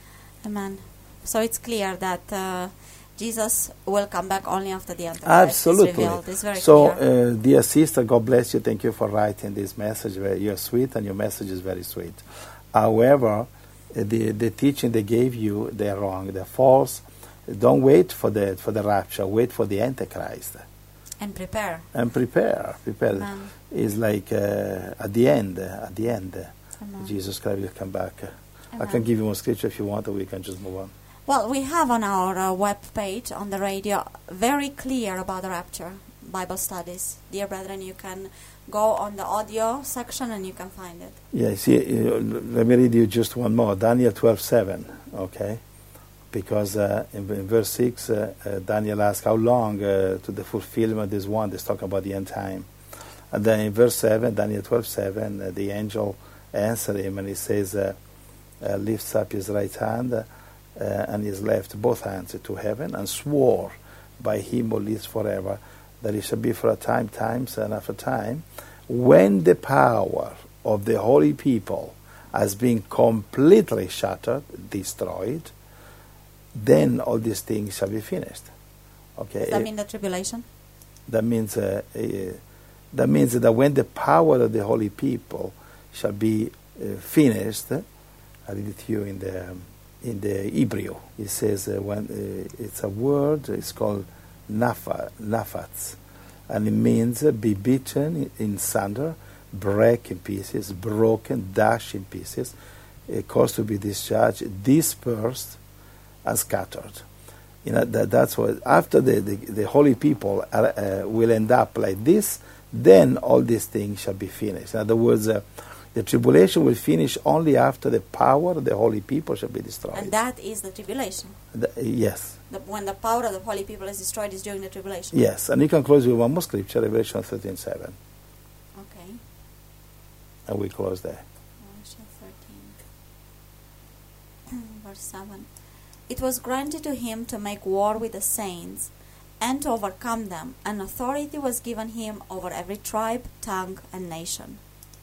Amen. So it's clear that uh, Jesus will come back only after the Antichrist Absolutely. is revealed. It's very so, clear. uh, dear sister, God bless you. Thank you for writing this message. You're sweet, and your message is very sweet. However, the the teaching they gave you, they're wrong. They're false. Don't wait for the for the rapture. Wait for the Antichrist. And prepare. And prepare. Prepare. Amen. It's like uh, at the end. At the end, Amen. Jesus Christ will come back. I Amen. can give you more scripture if you want, or we can just move on. Well, we have on our uh, web page on the radio very clear about the rapture, Bible studies. Dear brethren, you can go on the audio section and you can find it. Yeah, see, uh, let me read you just one more. Daniel twelve seven, okay? Because uh, in, in verse six, uh, uh, Daniel asks, how long uh, to the fulfillment of this one? That's talking about the end time. And then in verse seven, Daniel twelve seven, uh, the angel answered him and he says, uh, uh, lifts up his right hand uh, and his left both hands to heaven and swore by him who lives forever that it shall be for a time, times and after time, when the power of the holy people has been completely shattered, destroyed, then all these things shall be finished. Okay. Does that mean the tribulation? That means uh, uh, that means that when the power of the holy people shall be uh, finished, uh, I read it to you in the um, in the Hebrew. It says uh, when uh, it's a word. It's called nafa, nafats, and it means uh, be beaten in sunder, break in pieces, broken, dashed in pieces, uh, caused to be discharged, dispersed, and scattered. You know, that, that's what, after the, the, the holy people are, uh, will end up like this, then all these things shall be finished. In other words, uh, the tribulation will finish only after the power of the holy people shall be destroyed. And that is the tribulation. The, yes. The, when the power of the holy people is destroyed is during the tribulation. Yes, and you can close with one more scripture, Revelation thirteen seven. Okay. And we close there. Revelation thirteen, verse seven. It was granted to him to make war with the saints and to overcome them, and authority was given him over every tribe, tongue, and nation.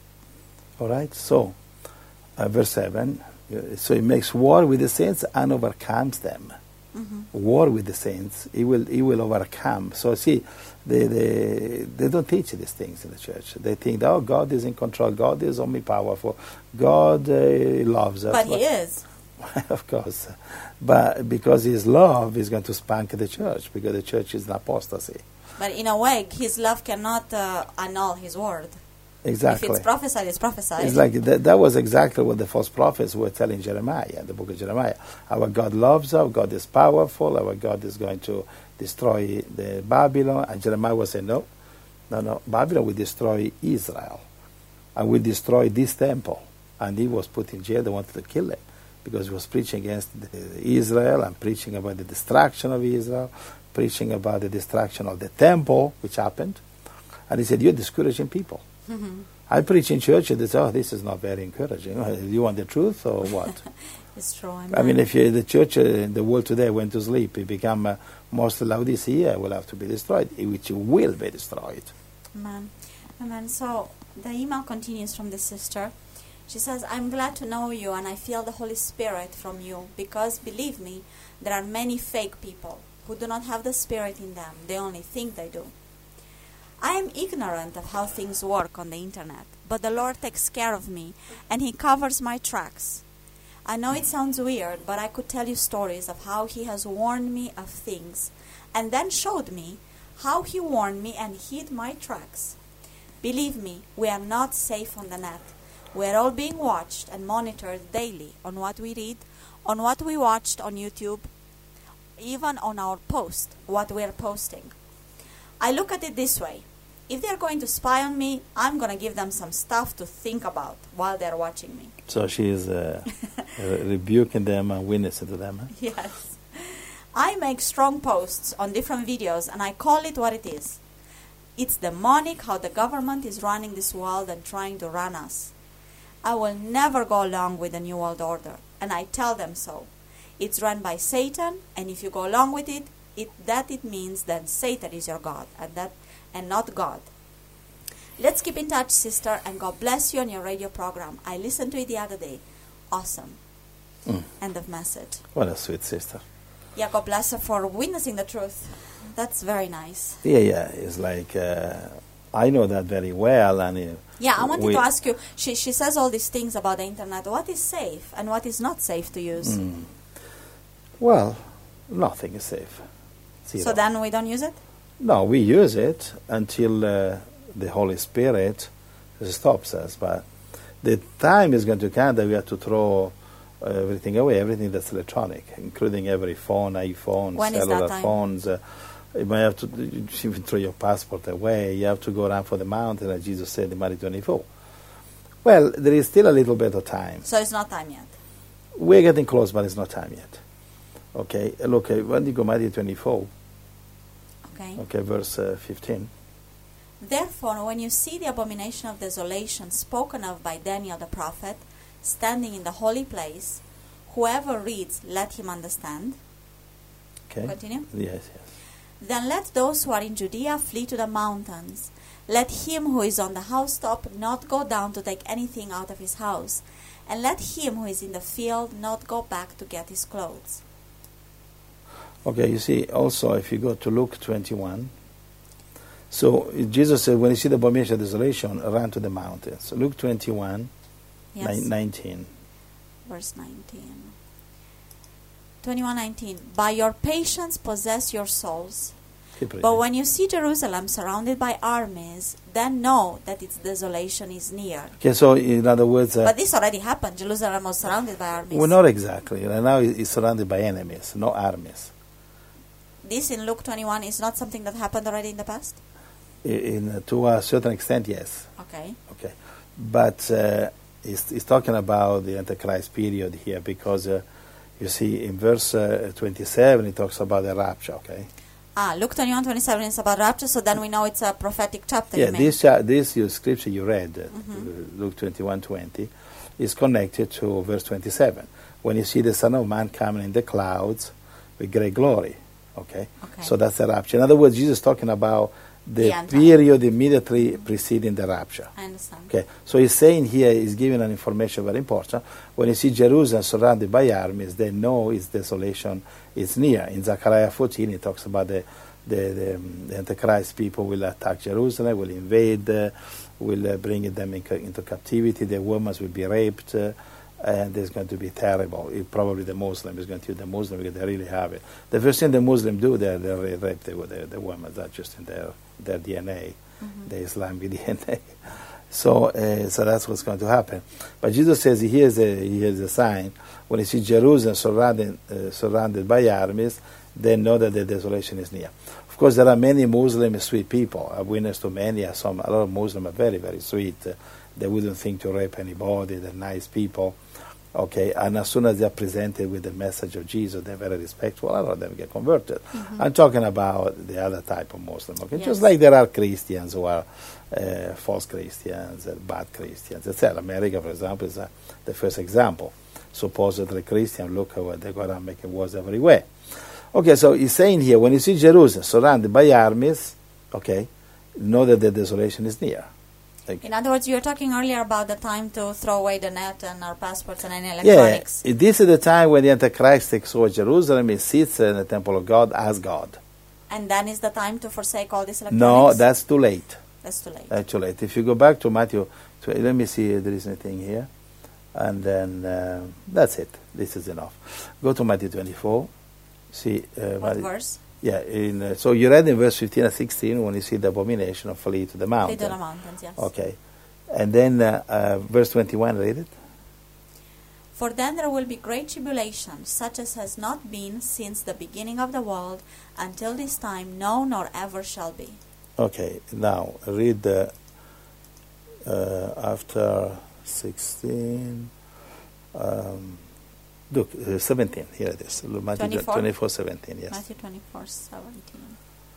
All right, so uh, verse seven. Uh, so he makes war with the saints and overcomes them. Mm-hmm. War with the saints, he will he will overcome. So see, they, they they don't teach these things in the church. They think, oh, God is in control, God is omnipowerful, God uh, loves us. But he is. Of course, but because his love is going to spank the church, because the church is an apostasy. But in a way, his love cannot uh, annul his word. Exactly. If it's prophesied, it's prophesied. It's like that, that was exactly what the false prophets were telling Jeremiah in the book of Jeremiah. Our God loves us, our God is powerful, our God is going to destroy the Babylon. And Jeremiah was saying, no, no, no, Babylon will destroy Israel and will destroy this temple. And he was put in jail, they wanted to kill him, because he was preaching against the, Israel and preaching about the destruction of Israel, preaching about the destruction of the temple, which happened. And he said, you're discouraging people. Mm-hmm. I preach in church and they say, oh, this is not very encouraging. Do you want the truth or what? It's true. I Amen. mean, if you, the church uh, in the world today went to sleep, it become uh, most Laodicea will have to be destroyed, which will be destroyed. Amen. Amen. So the email continues from the sister. She says, I'm glad to know you and I feel the Holy Spirit from you because, believe me, there are many fake people who do not have the Spirit in them. They only think they do. I am ignorant of how things work on the internet, but the Lord takes care of me and He covers my tracks. I know it sounds weird, but I could tell you stories of how He has warned me of things and then showed me how He warned me and hid my tracks. Believe me, we are not safe on the net. We are all being watched and monitored daily on what we read, on what we watched on YouTube, even on our post, what we are posting. I look at it this way. If they are going to spy on me, I'm going to give them some stuff to think about while they're watching me. So she is uh, re- rebuking them and witnessing to them. Huh? Yes. I make strong posts on different videos and I call it what it is. It's demonic how the government is running this world and trying to run us. I will never go along with the New World Order, and I tell them so. It's run by Satan, and if you go along with it, it that it means that Satan is your God, and that and not God. Let's keep in touch, sister, and God bless you on your radio program. I listened to it the other day. Awesome. Mm. End of message. What a sweet sister. Yeah, God bless her for witnessing the truth. That's very nice. Yeah, yeah. It's like, uh, I know that very well. And uh, Yeah, I wanted we, to ask you, she, she says all these things about the internet. What is safe and what is not safe to use? Mm. Well, nothing is safe. Zero. So then we don't use it? No, we use it until uh, the Holy Spirit stops us. But the time is going to come that we have to throw uh, everything away, everything that's electronic, including every phone, iPhone, When is that cellular time? phones. Uh, you might have to you even throw your passport away. You have to go around for the mountain, as Jesus said in Matthew twenty-four. Well, there is still a little bit of time. So it's not time yet. We're getting close, but it's not time yet. Okay, look, uh, when you go Matthew twenty-four, Okay. okay, verse uh, fifteen. Therefore, when you see the abomination of desolation spoken of by Daniel the prophet, standing in the holy place, whoever reads, let him understand. Okay. Continue. Yes, yes. Then let those who are in Judea flee to the mountains. Let him who is on the housetop not go down to take anything out of his house. And let him who is in the field not go back to get his clothes. Okay, you see, also, if you go to Luke twenty-one, so Jesus said, when you see the abomination of desolation, run to the mountains. Luke twenty-one, Yes. ni- nineteen. Verse nineteen. twenty-one nineteen. By your patience possess your souls. Keep reading. But when you see Jerusalem surrounded by armies, then know that its desolation is near. Okay, so in other words, uh, But this already happened. Jerusalem was surrounded by armies. well, not exactly. Right now it- it's surrounded by enemies, no armies. This in Luke twenty-one is not something that happened already in the past? I- In, uh, to a certain extent, yes. Okay. Okay, but uh, he's, he's talking about the Antichrist period here because uh, you see in verse uh, twenty-seven he talks about the rapture. Okay. Ah, Luke twenty-one, twenty-seven is about rapture, so then we know it's a prophetic chapter. Yeah, you mean? this cha- this your scripture you read, uh, Mhm. Luke twenty-one twenty, is connected to verse twenty-seven. When you see the Son of Man coming in the clouds with great glory. Okay. Okay. So that's the rapture. In other words, Jesus is talking about the, The end time. period immediately preceding the rapture. I understand. Okay, so he's saying here, he's giving an information very important. When you see Jerusalem surrounded by armies, they know its desolation is near. In Zechariah fourteen, he talks about the the, the, um, the Antichrist people will attack Jerusalem, will invade, uh, will uh, bring them in, into captivity. The women will be raped, uh, and it's going to be terrible. It, probably the Muslim is going to the Muslim because they really have it. The first thing the Muslim do, they they rape the, the, the women. That's just in their their D N A, Mhm. the Islamic D N A. So, uh, so that's what's going to happen. But Jesus says, here's a here's a sign. When you see Jerusalem surrounded uh, surrounded by armies, then know that the desolation is near. Of course, there are many Muslim sweet people. I've witnessed to many. Some a lot of Muslims are very very sweet. Uh, they wouldn't think to rape anybody. They're nice people. Okay, and as soon as they're presented with the message of Jesus, they're very respectful. A lot of them get converted. Mhm. I'm talking about the other type of Muslim. Okay, Yes. just like there are Christians who are uh, false Christians, uh, bad Christians, et cetera. America, for example, is uh, the first example. Supposedly Christian, look at what they go around making wars everywhere. Okay, so he's saying here, when you see Jerusalem surrounded by armies, okay, know that the desolation is near. Like, In other words, you were talking earlier about the time to throw away the net and our passports and any yeah, electronics. this is the time when the Antichrist takes over Jerusalem. He sits in the temple of God as God. And then is the time to forsake all these electronics? No, that's too late. That's too late. That's too late. If you go back to Matthew, tw- let me see if there is anything here. And then uh, that's it. This is enough. Go to Matthew twenty-four. See, uh, What Matthew- verse? Yeah, in, uh, so you read in verse fifteen and sixteen when you see the abomination of flee to the mountain. Flee to the mountains, yes. Okay. And then uh, uh, verse twenty-one, read it. For then there will be great tribulation, such as has not been since the beginning of the world, until this time, no, nor ever shall be. Okay, now read uh, uh, after sixteen. Um, look, uh, seventeen, here it is. Look, Matthew twenty-four? twenty-four, seventeen, yes. Matthew twenty-four, seventeen.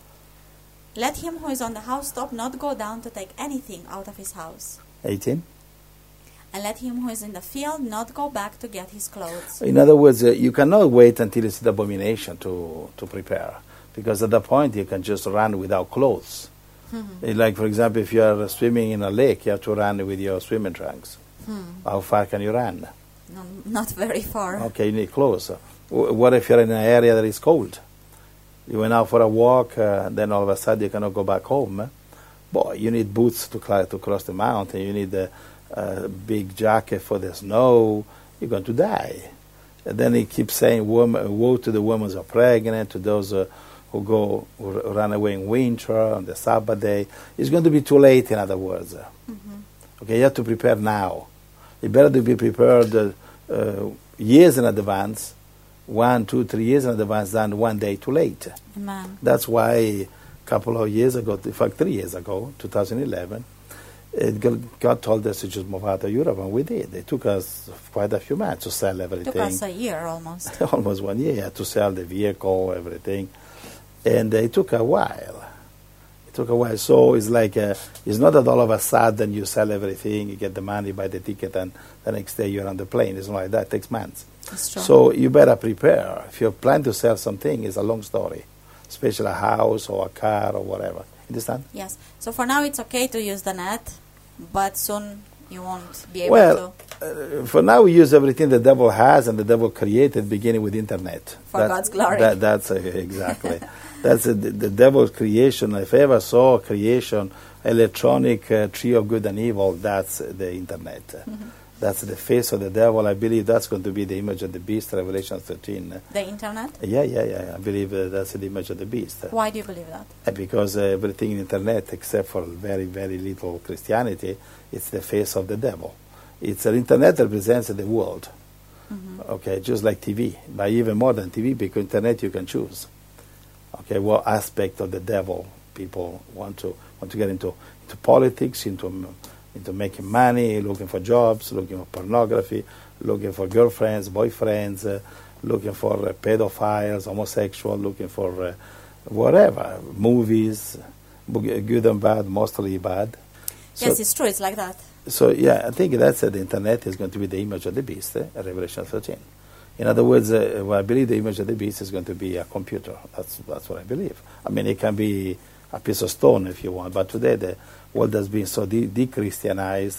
Let him who is on the housetop not go down to take anything out of his house. eighteen. And let him who is in the field not go back to get his clothes. In other words, uh, you cannot wait until it's the abomination to, to prepare. Because at that point, you can just run without clothes. Mhm. Uh, Like, for example, if you are swimming in a lake, you have to run with your swimming trunks. Hmm. How far can you run? No, not very far. Okay, you need clothes. W- What if you're in an area that is cold? You went out for a walk, uh, then all of a sudden you cannot go back home. eh? Boy, you need boots to, cl- to cross the mountain. You need a, a big jacket for the snow. You're going to die. And then he keeps saying, woman, woe to the women who are pregnant, to those uh, who go who r- run away in winter on the Sabbath day. It's going to be too late, in other words. Mhm. Okay, you have to prepare now. You better to be prepared uh, uh, years in advance, one, two, three years in advance, than one day too late. Amen. That's why a couple of years ago, in fact, three years ago, two thousand eleven, it, God- God told us to just move out of Europe, and we did. It took us quite a few months to sell everything. Took us a year almost. Almost one year to sell the vehicle, everything. And uh, it took a while. It took a while. So it's like, uh, it's not that all of a sudden you sell everything, you get the money, buy the ticket, and the next day you're on the plane. It's not like that. It takes months. It's true. So you better prepare. If you plan to sell something, it's a long story, especially a house or a car or whatever. Understand? Yes. So for now it's okay to use the net, but soon you won't be able Well, to. uh, for now we use everything the devil has and the devil created, beginning with internet. For God's glory. That, that's uh, exactly. That's uh, the, the devil's creation. If I ever saw a creation, electronic uh, tree of good and evil, that's uh, the internet. Mhm. That's the face of the devil. I believe that's going to be the image of the beast, Revelation thirteen. The internet? Yeah, yeah, yeah. I believe uh, that's the image of the beast. Why do you believe that? Uh, Because uh, everything in internet, except for very, very little Christianity, it's the face of the devil. It's uh, internet represents the world. Mm-hmm. Okay, just like T V, but even more than T V, because internet you can choose. Okay, what aspect of the devil people want to want to get into into politics, into into making money, looking for jobs, looking for pornography, looking for girlfriends, boyfriends, uh, looking for uh, pedophiles, homosexual, looking for uh, whatever, movies, good and bad, mostly bad. So, Yes, it's true. It's like that. so yeah, I think that's uh, the internet is going to be the image of the beast, uh, Revelation thirteen. In other words, uh, well, I believe the image of the beast is going to be a computer. That's that's what I believe. I mean, it can be a piece of stone if you want, but today the world has been so de- de-Christianized,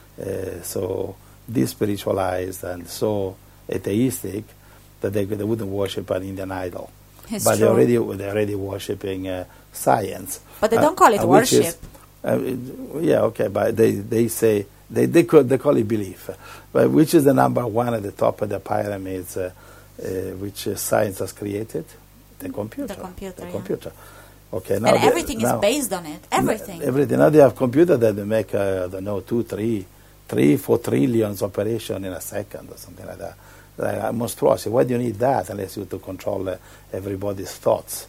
uh, so de-spiritualized, and so atheistic that they, they wouldn't worship an Indian idol. It's but true. they're already they're already worshiping uh, science. But they Uh, don't call it uh, which is- worship. uh, it- yeah, okay, but they, they say they they call, they call it belief. But which is the number one at the top of the pyramids, uh, uh, which uh, science has created? The computer. The computer, The yeah. computer. Okay, now And they- everything now- is based on it. Everything. Everything. Now they have computer that they make, uh, I don't know, two, three, three, four trillions operation in a second or something like that. Like a monstrosity. Why do you need that unless you to control uh, everybody's thoughts?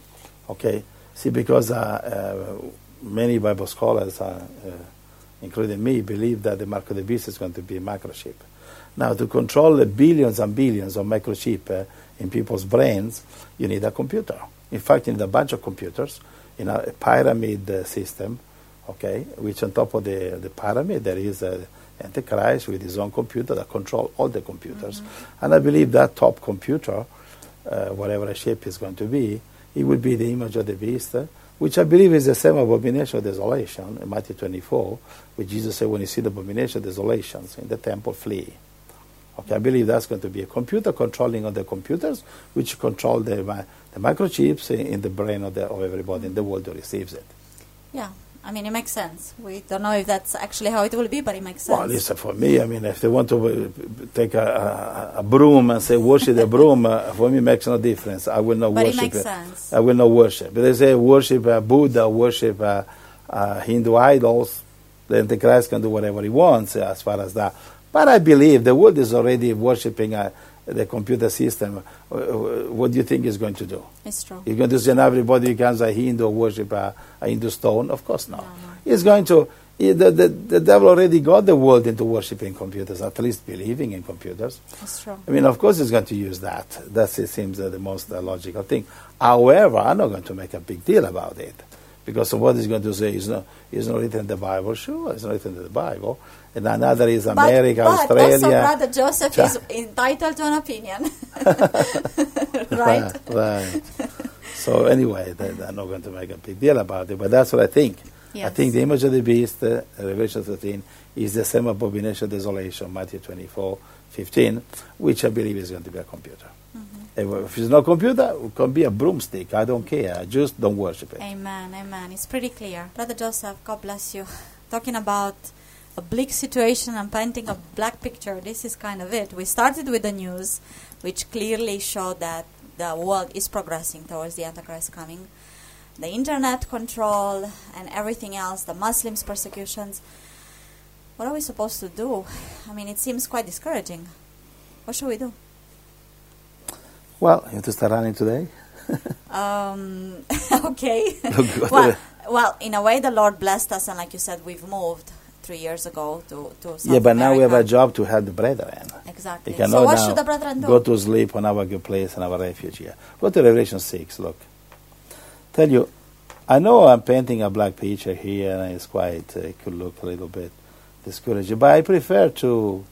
Okay. See, because uh, uh, many Bible scholars, uh, uh, including me, believe that the mark of the beast is going to be a microchip. Now, to control the billions and billions of microchip uh, in people's brains, you need a computer. In fact, you need a bunch of computers in a, a pyramid uh, system, okay, which on top of the, the pyramid there is a Antichrist with his own computer that control all the computers. Mm-hmm. And I believe that top computer, uh, whatever the shape is going to be, it will be the image of the beast, uh, which I believe is the same abomination of desolation in Matthew twenty-four, which Jesus said, when you see the abomination of desolations in the temple, flee. Okay, I believe that's going to be a computer controlling all the computers, which control the, mi- the microchips in, in the brain of, the, of everybody in the world who receives it. Yeah. I mean, it makes sense. We don't know if that's actually how it will be, but it makes sense. Well, listen, for me, I mean, if they want to uh, take a, a, a broom and say worship the broom, uh, for me it makes no difference. I will not But it worship makes it. sense. I will not worship. But they say worship uh, Buddha, worship uh, uh, Hindu idols, the Antichrist can do whatever he wants uh, as far as that. But I believe the world is already worshiping uh, the computer system. Uh, what do you think he's going to do? It's true. He's going to send everybody becomes a Hindu, worship a, a Hindu stone? Of course not. No, no. He's going to, he, the, the, the devil already got the world into worshiping computers, at least believing in computers. It's true. I mean, of course he's going to use that. That it seems uh, the most uh, logical thing. However, I'm not going to make a big deal about it. Because of what he's going to say is not, is not written in the Bible. Sure, it's not written in the Bible. And another is America, but, but Australia. also Brother Joseph Cha- is entitled to an opinion. Right? right. So anyway, they, they're not going to make a big deal about it, but that's what I think. I Yes. think the image of the beast, uh, Revelation thirteen, is the same abomination of desolation, Matthew twenty-four, fifteen, which I believe is going to be a computer. Mm-hmm. If it's not a computer, it can be a broomstick. I don't care. Just don't worship it. Amen, amen. It's pretty clear. Brother Joseph, God bless you. Talking about a bleak situation and painting a black picture, this is kind of it. We started with the news, which clearly showed that the world is progressing towards the Antichrist coming. The internet control and everything else, the Muslims' persecutions. What are we supposed to do? I mean, it seems quite discouraging. What should we do? Well, you have to start running today. Um, okay. Look, well, well, in a way, the Lord blessed us, and like you said, we've moved three years ago to, to South yeah, but now we have a America. job to help the brethren. Exactly. You cannot So what now should the brethren do? go to sleep on our good place and our refuge here. Go to Revelation six, look. Tell you, I know I'm painting a black picture here, and it's quite, uh, it could look a little bit discouraging, but I prefer to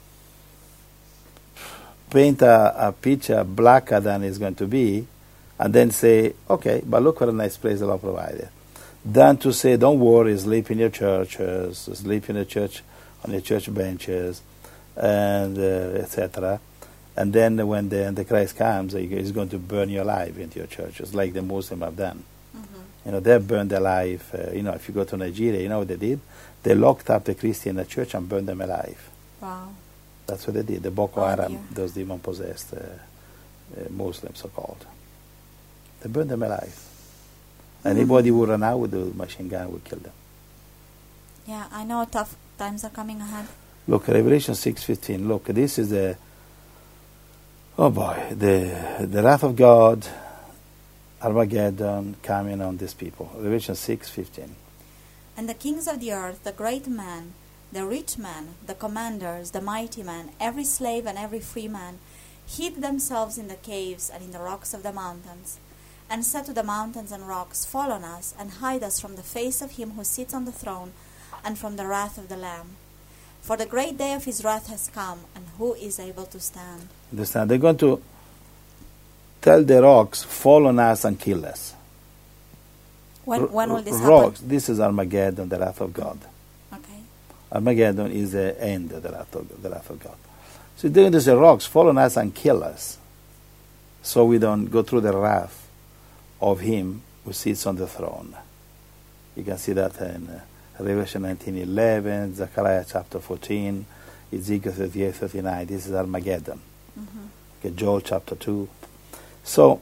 paint a, a picture blacker than it's going to be, and then say, okay, but look what a nice place the Lord provided. Than to say, don't worry, sleep in your churches, sleep in the church, on your church benches, and uh, et cetera. And then when the Antichrist comes, he's going to burn your life into your churches, like the Muslims have done. Mm-hmm. You know, they burned their life. Uh, you know, if you go to Nigeria, you know what they did? They locked up the Christian in the church and burned them alive. Wow. That's what they did. The Boko Oh, Haram, dear. those demon-possessed uh, uh, Muslims, so-called. They burned them alive. Anybody who ran out with the machine gun would kill them. Yeah, I know tough times are coming ahead. Look, Revelation six fifteen. Look, this is the, oh boy, the the wrath of God, Armageddon coming on these people. Revelation six fifteen. And the kings of the earth, the great men, the rich men, the commanders, the mighty men, every slave and every free man, hid themselves in the caves and in the rocks of the mountains, and said to the mountains and rocks, Fall on us, and hide us from the face of him who sits on the throne, and from the wrath of the Lamb. For the great day of his wrath has come, and who is able to stand? Understand? They're going to tell the rocks, fall on us and kill us. When, R- when will this rocks, happen? this is Armageddon, the wrath of God. Okay. Armageddon is the end of the wrath of, the wrath of God. So they're going to say, rocks, fall on us and kill us, so we don't go through the wrath of him who sits on the throne. You can see that in uh, Revelation nineteen eleven, Zechariah chapter fourteen, Ezekiel thirty-eight thirty-nine. This is Armageddon. Mm-hmm. Okay, Joel chapter two. So,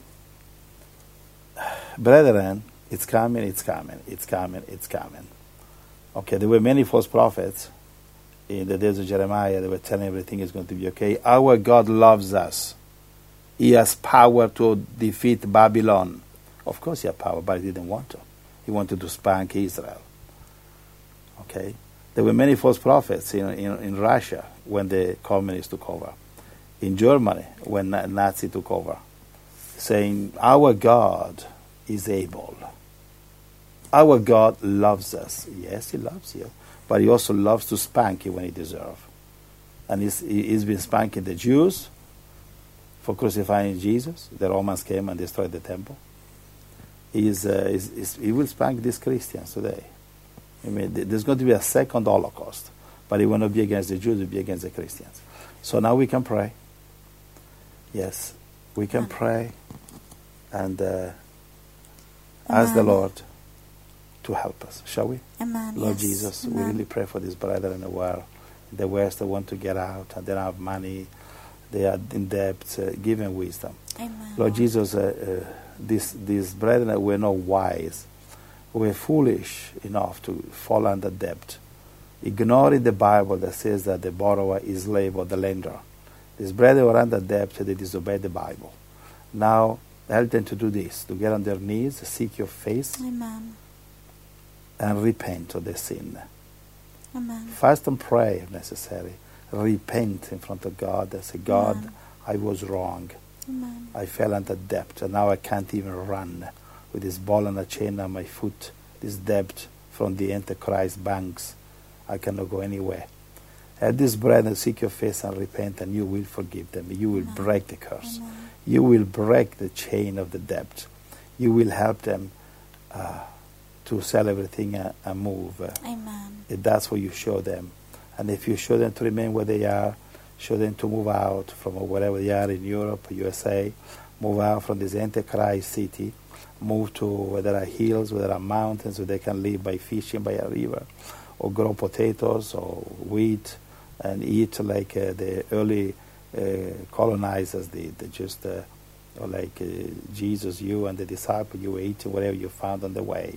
brethren, it's coming, it's coming, it's coming, it's coming. Okay, there were many false prophets in the days of Jeremiah. They were telling everything is going to be okay. Our God loves us. He has power to defeat Babylon. Of course he had power, but he didn't want to. He wanted to spank Israel. Okay? There were many false prophets in, in, in Russia when the communists took over. In Germany when Na- Nazi took over. Saying, our God is able. Our God loves us. Yes, he loves you. But he also loves to spank you when he deserves. And he's, he's been spanking the Jews for crucifying Jesus. The Romans came and destroyed the temple. He's, uh, he's, he's, he will spank these Christians today. I mean, th- there's going to be a second Holocaust. But it will not be against the Jews, it will be against the Christians. So now we can pray. Yes, we can Amen. pray and uh, ask the Amen. Lord to help us. Shall we? Amen. Lord yes. Jesus, we Amen. really pray for these brethren in the world, in the West, that want to get out and they don't have money, they are in debt. Uh, give them wisdom. Amen. Lord Jesus, uh, uh, these, these brethren were not wise, were foolish enough to fall under debt, ignoring the Bible that says that the borrower is slave of the lender. These brethren were under debt, so they disobeyed the Bible. Now, help them to do this, to get on their knees, seek your face, Amen. and repent of their sin. Amen. Fast and pray if necessary. Repent in front of God and say, God, Amen. I was wrong. Amen. I fell under debt, and now I can't even run with this ball and a chain on my foot, this debt from the Antichrist banks. I cannot go anywhere. Help these brethren seek your face and repent, and you will forgive them. You will Amen. break the curse. Amen. You will break the chain of the debt. You will help them uh, to sell everything uh, and move. Uh, Amen. if that's what you show them. And if you show them to remain where they are, show them to move out from wherever they are in Europe, U S A, move out from this Antichrist city, move to where there are hills, where there are mountains, where they can live by fishing by a river, or grow potatoes or wheat and eat like uh, the early uh, colonizers did. They just, uh, or like uh, Jesus, you and the disciples, you were eating whatever you found on the way.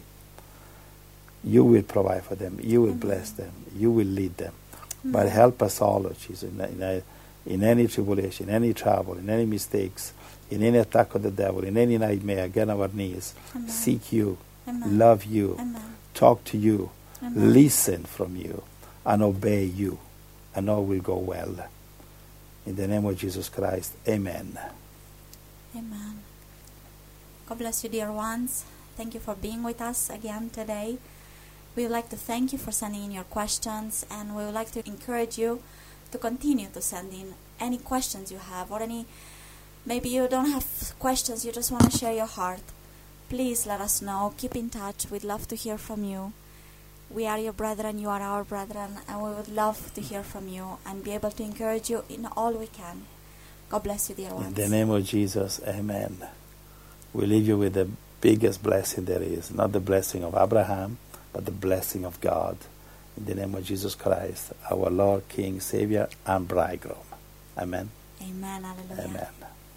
You will provide for them. You will Amen. bless them. You will lead them. Amen. But help us all, Lord Jesus, in, in, a, in any tribulation, in any trouble, in any mistakes, in any attack of the devil, in any nightmare, get on our knees, Amen. seek you, Amen. love you, Amen. talk to you, Amen. listen from you, and obey you, and all will go well. In the name of Jesus Christ, amen. Amen. God bless you, dear ones. Thank you for being with us again today. We would like to thank you for sending in your questions, and we would like to encourage you to continue to send in any questions you have, or any, maybe you don't have questions, you just want to share your heart. Please let us know. Keep in touch. We'd love to hear from you. We are your brethren, you are our brethren, and we would love to hear from you and be able to encourage you in all we can. God bless you, dear ones. In the name of Jesus, amen. We leave you with the biggest blessing there is, not the blessing of Abraham, but the blessing of God. In the name of Jesus Christ, our Lord, King, Savior, and Bridegroom. Amen. Amen. Hallelujah. Amen.